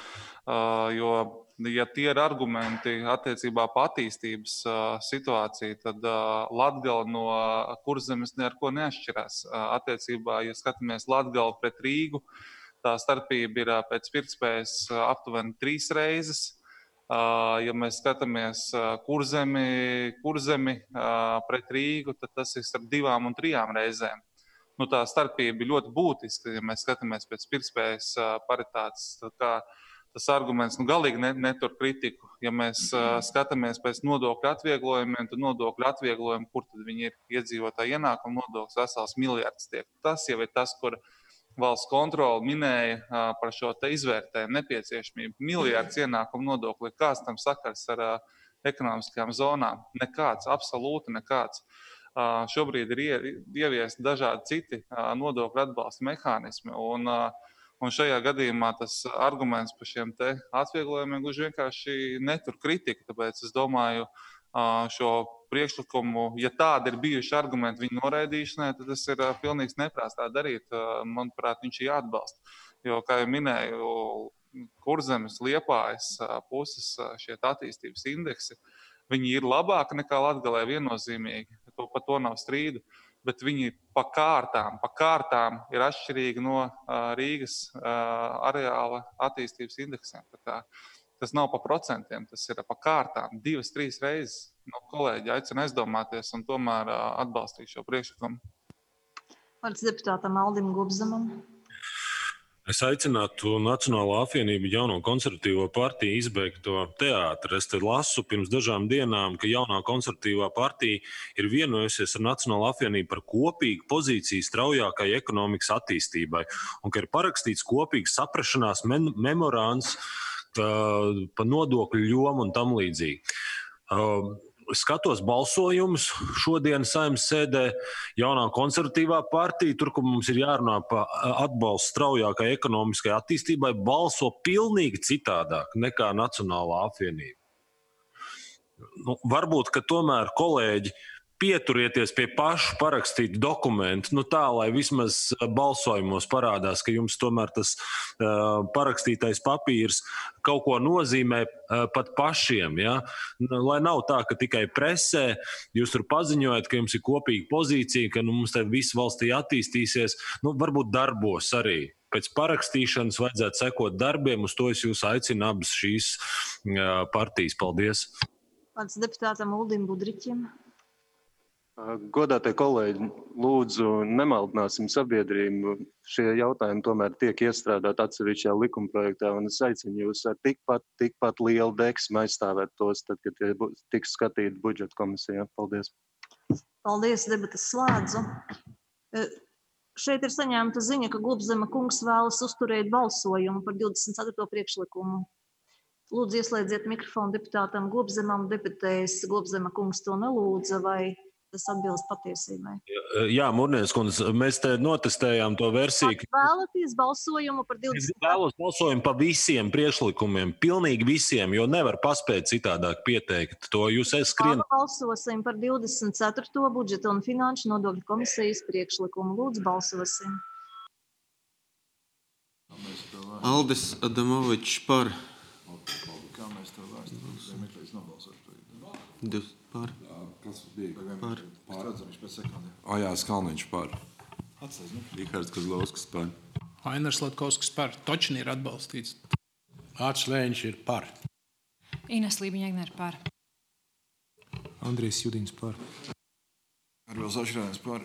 Jo, ja tie ir argumenti attiecībā par attīstības situāciju, tad Latgala no Kurzemes ne ar ko neatšķirās. Attiecībā, ja skatāmies Latgalu pret Rīgu, tā starpība ir pēc pirktspējas aptuveni 3 reizes. Ja mēs skatāmies Kurzemi pret Rīgu, tad tas ir starp 2 un 3 reizēm. Tā starpība ir ļoti būtiska, ja mēs skatāmies pēc pirktspējas paritātes. Tas arguments galīgi netur kritiku. Ja mēs skatāmies pēc nodokļu atvieglojumiem, tad nodokļu atvieglojumi, kur tad viņi ir iedzīvotāji ienākuma nodoklis, vesels miljards tiek. Tas jau ir tas, kur valsts kontrole minēja par šo izvērtējumu nepieciešamību. Miljards ienākuma nodokli. Kāds tam sakars ar ekonomiskajām zonām? Nekāds, absolūti nekāds. Šobrīd ir ieviesti dažādi citi nodokļu atbalsta mehānismi. Un šajā gadījumā tas arguments par šiem atvieglojumiem gluži vienkārši netur kritiku. Tāpēc es domāju, šo priekšlikumu, ja tādi ir bijuši argumenti viņa noraidīšanai, tad tas ir pilnīgs neprāts tā darīt. Manuprāt, viņš ir jāatbalsta. Jo, kā jau minēju, Kurzemes, Liepājas puses šie attīstības indeksi, viņi ir labāki nekā Latgalē viennozīmīgi. Par to nav strīdu. Bet viņi pa kārtām ir atšķirīgi no Rīgas areāla attīstības indeksiem. Tas nav pa procentiem, tas ir pa kārtām, 2-3 reizes. Kolēģi aicina aizdomāties un tomēr atbalstīt šo priekšlikumu. Vārds deputātam Aldim Gubzemam. Es aicinātu Nacionālo apvienību Jauno konservatīvo partiju izbeigt to teātri. Es te lasu pirms dažām dienām, ka Jaunā konservatīvā partija ir vienojusies ar Nacionālo apvienību par kopīgu pozīciju straujākai ekonomikas attīstībai un ka ir parakstīts kopīgs saprašanās memorands par nodokļu jomu un tam līdzīgi. Skatos balsojumus šodienas Saeimas sēdē. Jaunā konservatīvā partija, tur, kur mums ir jārunā par atbalstu straujākai ekonomiskai attīstībai, balso pilnīgi citādāk nekā Nacionālā apvienība. Varbūt, ka tomēr kolēģi pieturieties pie pašu parakstītu dokumentu, tā, lai vismaz balsojumos parādās, ka jums tomēr tas parakstītais papīrs kaut ko nozīmē pat pašiem. Ja? Lai nav tā, ka tikai presē jūs tur paziņojat, ka jums ir kopīga pozīcija, ka mums te viss valstī attīstīsies, varbūt darbos arī. Pēc parakstīšanas vajadzētu sekot darbiem, uz to es jūs aicinu abas šīs partijas. Paldies! Vārds deputātam Uldim Budriķim. Godātie kolēģi, lūdzu, nemaldināsim sabiedrību. Šie jautājumi tomēr tiek iestrādāti atsevišķajā likumprojektā, un es aicinu jūs ar tikpat lielu deksmi aizstāvēt tos, tad, kad tie tiks skatīti budžeta komisijā. Paldies! Paldies, debatas slēdzu. Šeit ir saņemta ziņa, ka Gubzema kungs vēlas uzturēt balsojumu par 24. priekšlikumu. Lūdzu, ieslēdziet mikrofonu deputātam Gubzemam. Deputējs Gubzema kungs to nelūdza, vai tas atbilst patiesībai? Jā, Murnienes kundze, mēs te notestējām to versiju. Vēlaties balsojumu par 20. Es vēlos balsojumu par visiem priekšlikumiem, pilnīgi visiem, jo nevar paspēt citādāk pieteikt to. Jūs skrien... Balsosim par 24. budžeta un finanšu nodokļu komisijas priekšlikumu. Lūdzu, balsosim. Aldis Adamovičs par. Kā mēs to vēstam? Meklējis nobalsot. Par. Kas bija? Par. Pārredzam, viņš pēc sekundē. Ajās Kalniņš par. Atslēdz, Rihards Kozlovskis par. Ainars Latkovskis par. Točni ir atbalstīts. Atslēņš ir par. Ines Lībiņa-Egner par. Andrijs Judins par. Arvils Ašrēns par.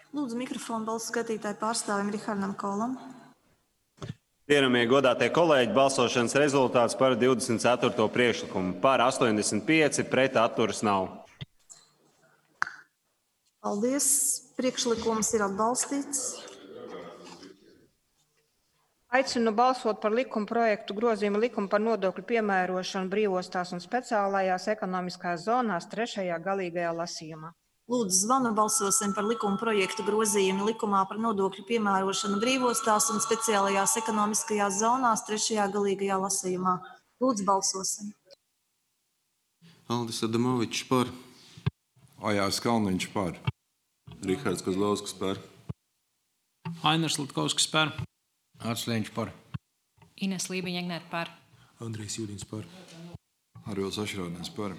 Lūdzu mikrofonu balsu skatītāju pārstāvim Rihardam Kolam. Cienījamie godātie kolēģi, balsošanas rezultāts par 24. priekšlikumu. Par 85, pret atturas nav. Paldies. Priekšlikums ir atbalstīts. Aicinu balsot par likuma projektu grozījumu likumu par nodokļu piemērošanu brīvostās un speciālajās ekonomiskās zonās 3. galīgajā lasījumā. Lūdzu, zvanu balsosim par likuma projektu grozījumu likumā par nodokļu piemērošanu brīvostās un speciālajās ekonomiskajās zonās 3. galīgajā lasījumā. Lūdzu, balsosim. Aldis Adamovičs par. Ajārs Kalniņš par. Rihards Kozlovskis par. Ainars Latkovskis par. Atslēņš par. Ines Lībiņa-Egnere par. Andrejs Jūdins par. Arvils Ašrādens par.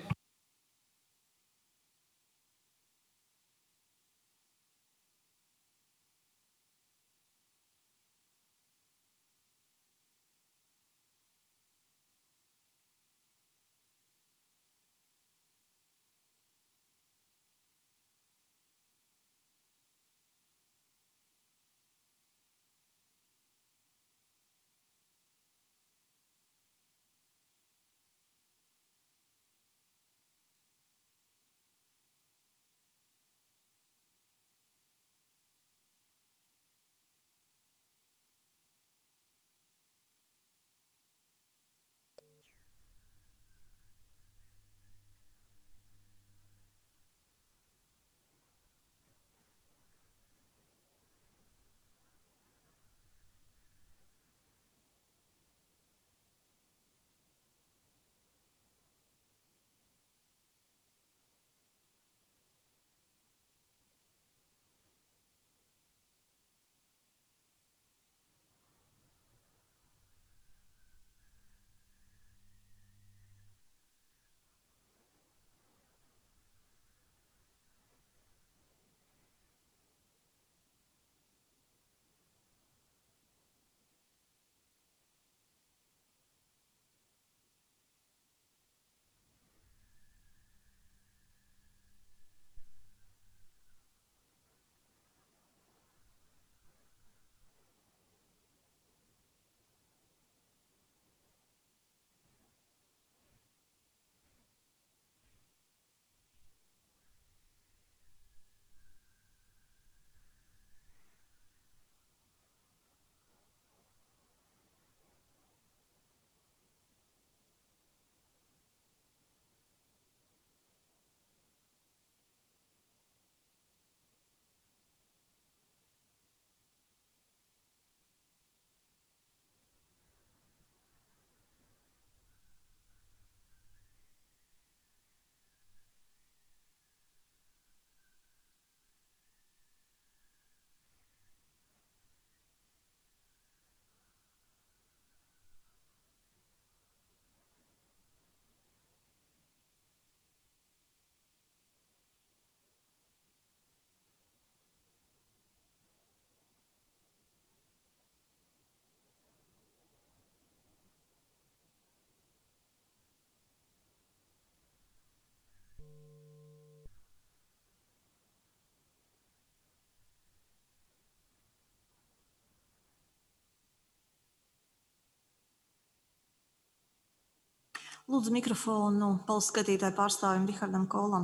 Lūdzu mikrofonu balsu skatītāju pārstāvim Rihardam Kolam.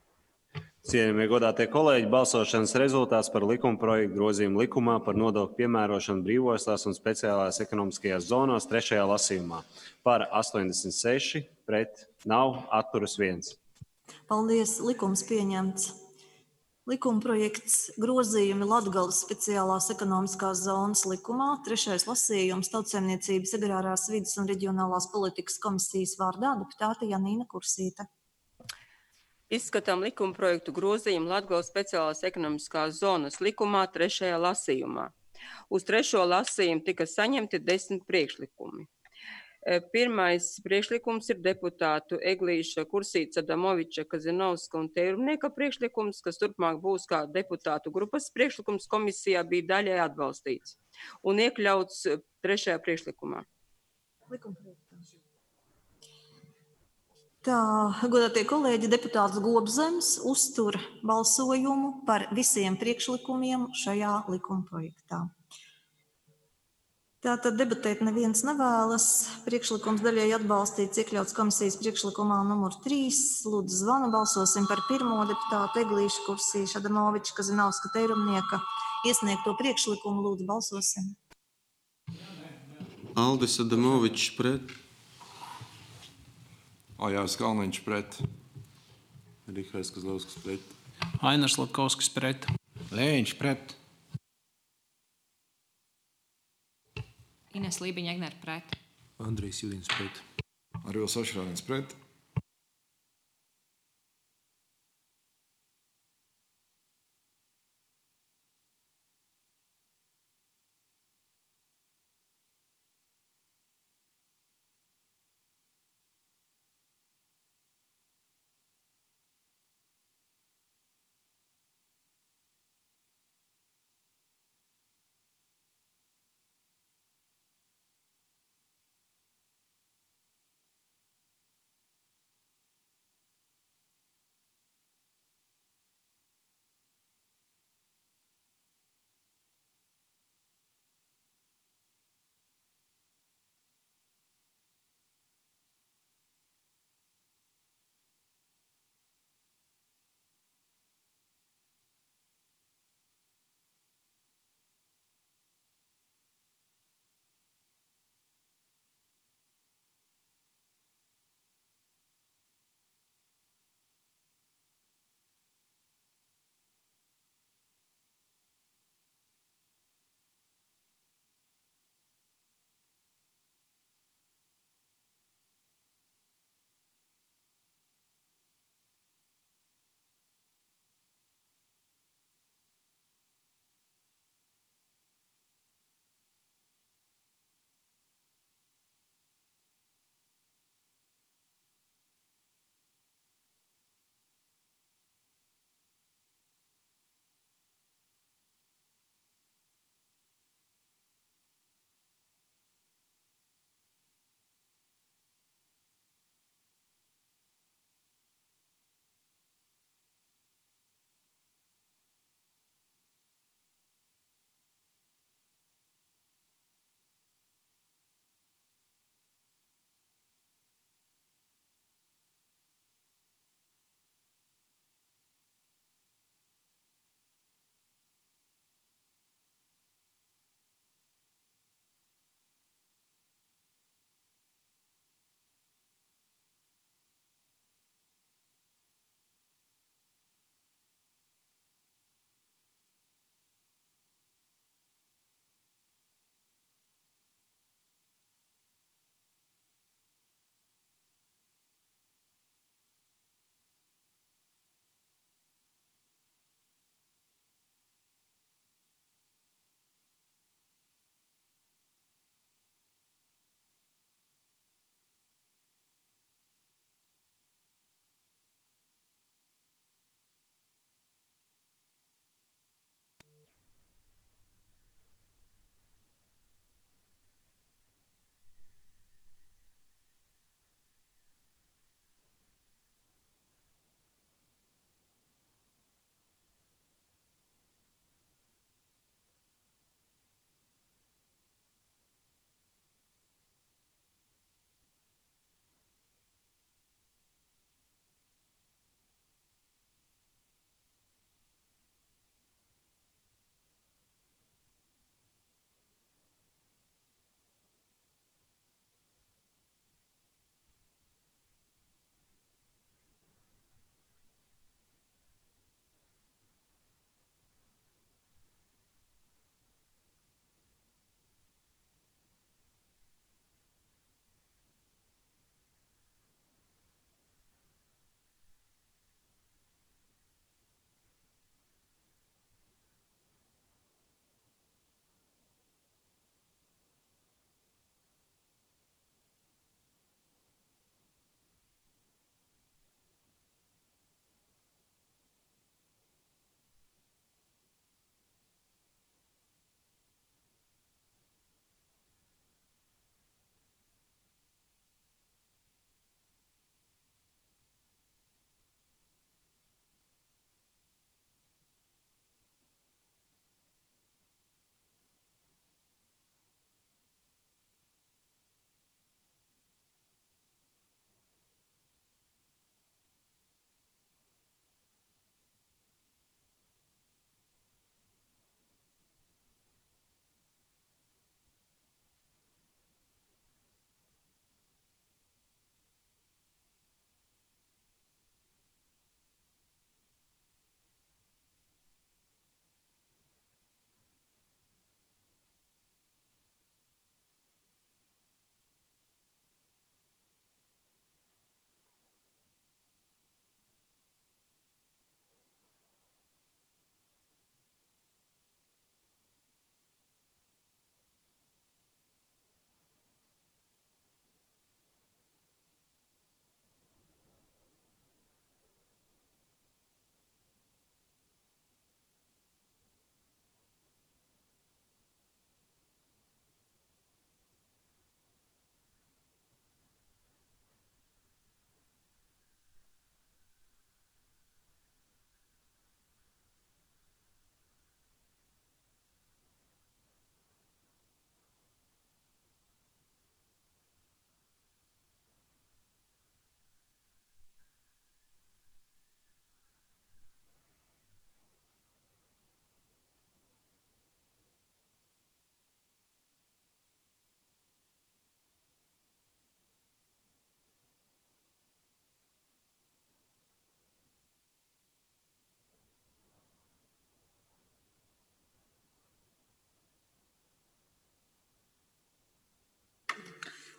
Cienījamie godātie kolēģi, balsošanas rezultāts par likuma projektu grozījumu likumā par nodokļu piemērošanu brīvostās un speciālās ekonomiskajās zonās 3. lasījumā. Par 86, pret nav, atturas 1. Paldies, likums pieņemts. Likuma projekts grozījumi Latgales speciālās ekonomiskās zonas likumā, 3. lasījums Tautsaimniecības agrārās vides un reģionālās politikas komisijas vārdā deputāte Janīna Kursīte. Izskatām likuma projektu grozījumu Latgales speciālās ekonomiskās zonas likumā 3. lasījumā. Uz 3. lasījumu tika saņemti 10 priekšlikumi. Pirmais priekšlikums ir deputātu Eglīša Kursītes, Adamoviča, Kazinovska un Teirumnieka priekšlikums, kas turpmāk būs kā deputātu grupas priekšlikums komisijā, bija daļai atbalstīts un iekļauts 3. priekšlikumā. Tā, godātie kolēģi, deputāts Gobzems uztur balsojumu par visiem priekšlikumiem šajā likumprojektā. Tātad debatēt neviens nevēlas. Priekšlikums daļēji atbalstīts iekļauts komisijas priekšlikumā numur 3. Lūdzu zvanu, balsosim par pirmo deputātu Eglīša Kursīša Adamoviča Kazinovska Teirumnieka iesniegto priekšlikumu. Lūdzu, balsosim. Aldis Adamovičs pret. Ojārs Kalniņš pret. Rihards Kozlovskis pret. Ainars Latkovskis pret. Lēņš pret. Ines Lībiņa-Egnere pret. Andrijs Judins pret. Arvils Ašrānins pret.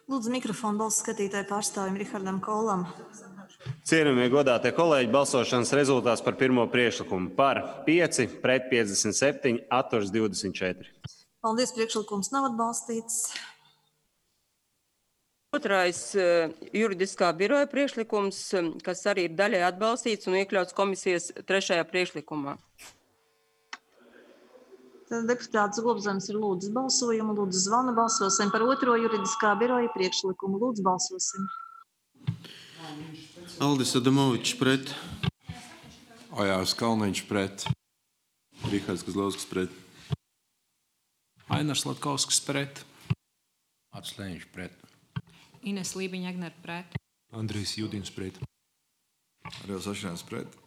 Lūdzu, mikrofonu balsu skatītāju pārstāvim Rihardam Kolam. Cienījamie godātie kolēģi, balsošanas rezultāts par pirmo priekšlikumu par 5, pret 57, atturs 24. Paldies, priekšlikums nav atbalstīts. Otrais juridiskā biroja priekšlikums, kas arī ir daļai atbalstīts un iekļauts komisijas 3. priekšlikumā. Tad deputāts Gobzems ir lūdzis balsojumu, lūdzu zvanu, balsosim par otro juridiskā biroja priekšlikumu. Lūdzu, balsosim. Aldis Adamovičs pret. Ojārs Kalniņš pret. Rihards Kozlovskis pret. Ainars Latkovskis pret. Acis Lēniņš pret. Ines Lībiņa-Egnere pret. Andrijs Judins pret. Arjos Ašrāns pret.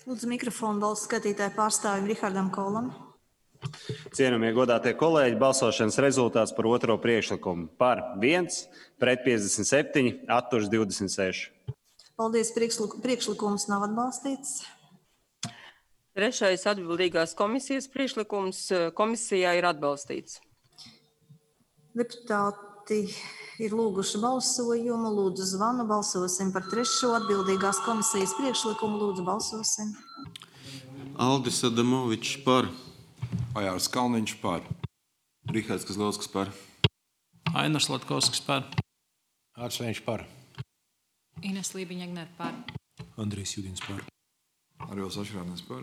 Lūdzu, mikrofonu balsu skatītāju pārstāvim Rihardam Kolam. Cienījamie godātie kolēģi, balsošanas rezultāts par otro priekšlikumu. Par 1, pret 57, atturs 26. Paldies, priekšlikums nav atbalstīts. Trešais atbildīgās komisijas priekšlikums komisijā ir atbalstīts. Deputāti ir lūguši balsojumu. Lūdzu, zvanu. Balsosim par trešo atbildīgās komisijas priekšlikumu. Lūdzu, balsosim. Aldis Adamovičs par. Ojārs Kalniņš par. Rihards Kazlauskas par. Ainars Latkovskis par. Arts Lēniņš par. Ines Lībiņa Egner par. Andrejs Judins par. Arvils Ašrānis par.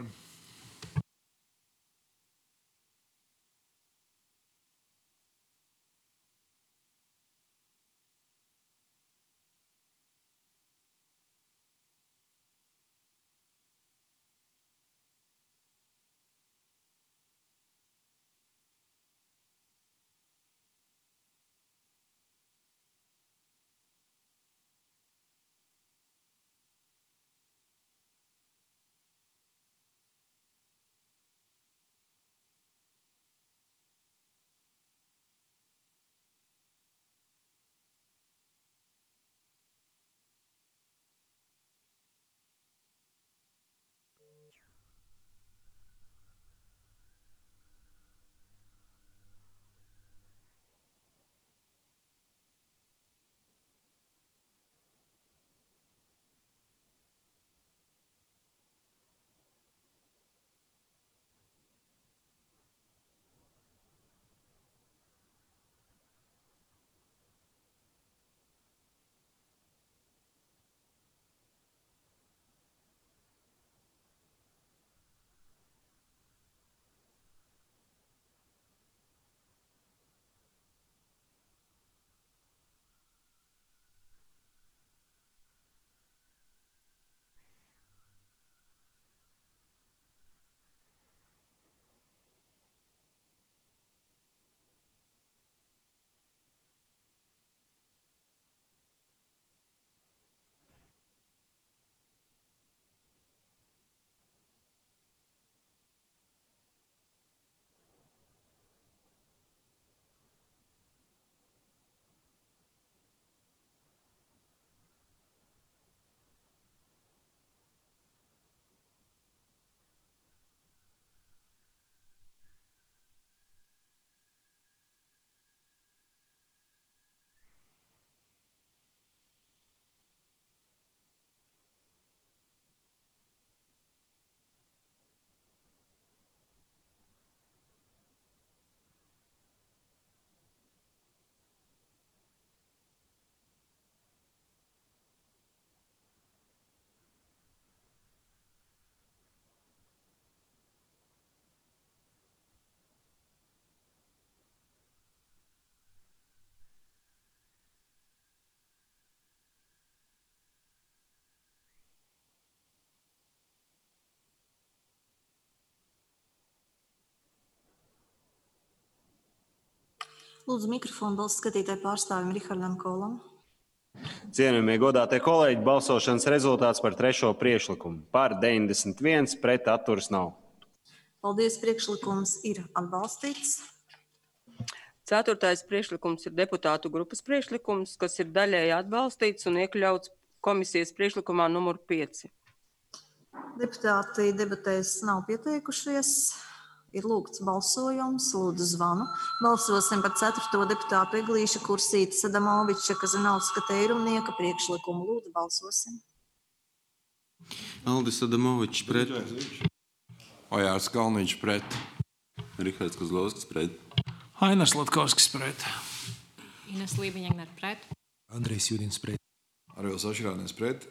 Lūdzu, mikrofonu balsu skatītāju pārstāvim Rihardam Kolam. Cienījamie godātie kolēģi, balsošanas rezultāts par trešo priekšlikumu. Par 91, pret atturs nav. Paldies, priekšlikums ir atbalstīts. Ceturtais priekšlikums ir deputātu grupas priekšlikums, kas ir daļēji atbalstīts un iekļauts komisijas priekšlikumā numur 5. Deputāti debatēs nav pieteikušies. Ir lūgts balsojums. Lūdzu, zvanu. Balsosim par 4. deputātu Eglīša Kursītes Adamoviča Kazanovska Teirumnieka priekšlikumu. Lūdzu, balsosim. Aldis Adamovičs pret. Ojārs Kalniņš pret. Rihards Kazlauskas pret. Ainars Latkovskis pret. Ines Lībiņa Egner pret. Andrejs Judins pret. Arvils Ašrānis pret.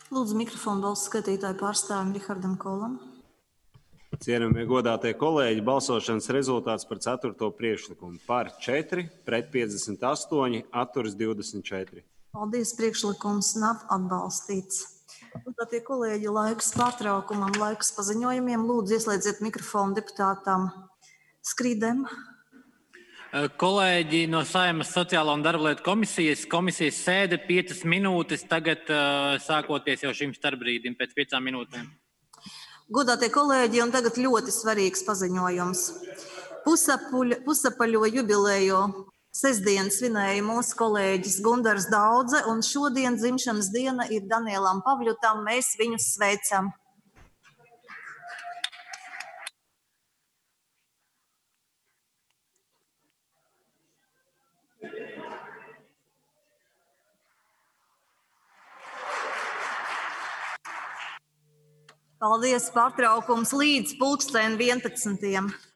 Lūdzu, mikrofonu balsu skaitītāju pārstāvim Rihardam Kolam. Cienījamie godātie kolēģi, balsošanas rezultāts par 4. priekšlikumu. Par 4, pret 58, atturas 24. Paldies, priekšlikums nav atbalstīts. Godātie kolēģi, laiks pārtraukumam, laiks paziņojumiem. Lūdzu, ieslēdziet mikrofonu deputātam Skrīdem. Kolēģi no Saeimas sociālo un darblietu komisijas sēde 5 minūtes, tagad sākoties jau šim starpbrīdim pēc 5 minūtēm. Godātie kolēģi, un tagad ļoti svarīgs paziņojums. Pusapaļo jubileju sestdien svinēja mūsu kolēģis Gundars Daudze, un šodien dzimšanas diena ir Danielam Pavļutam. Mēs viņus sveicam. Paldies, pārtraukums līdz 11.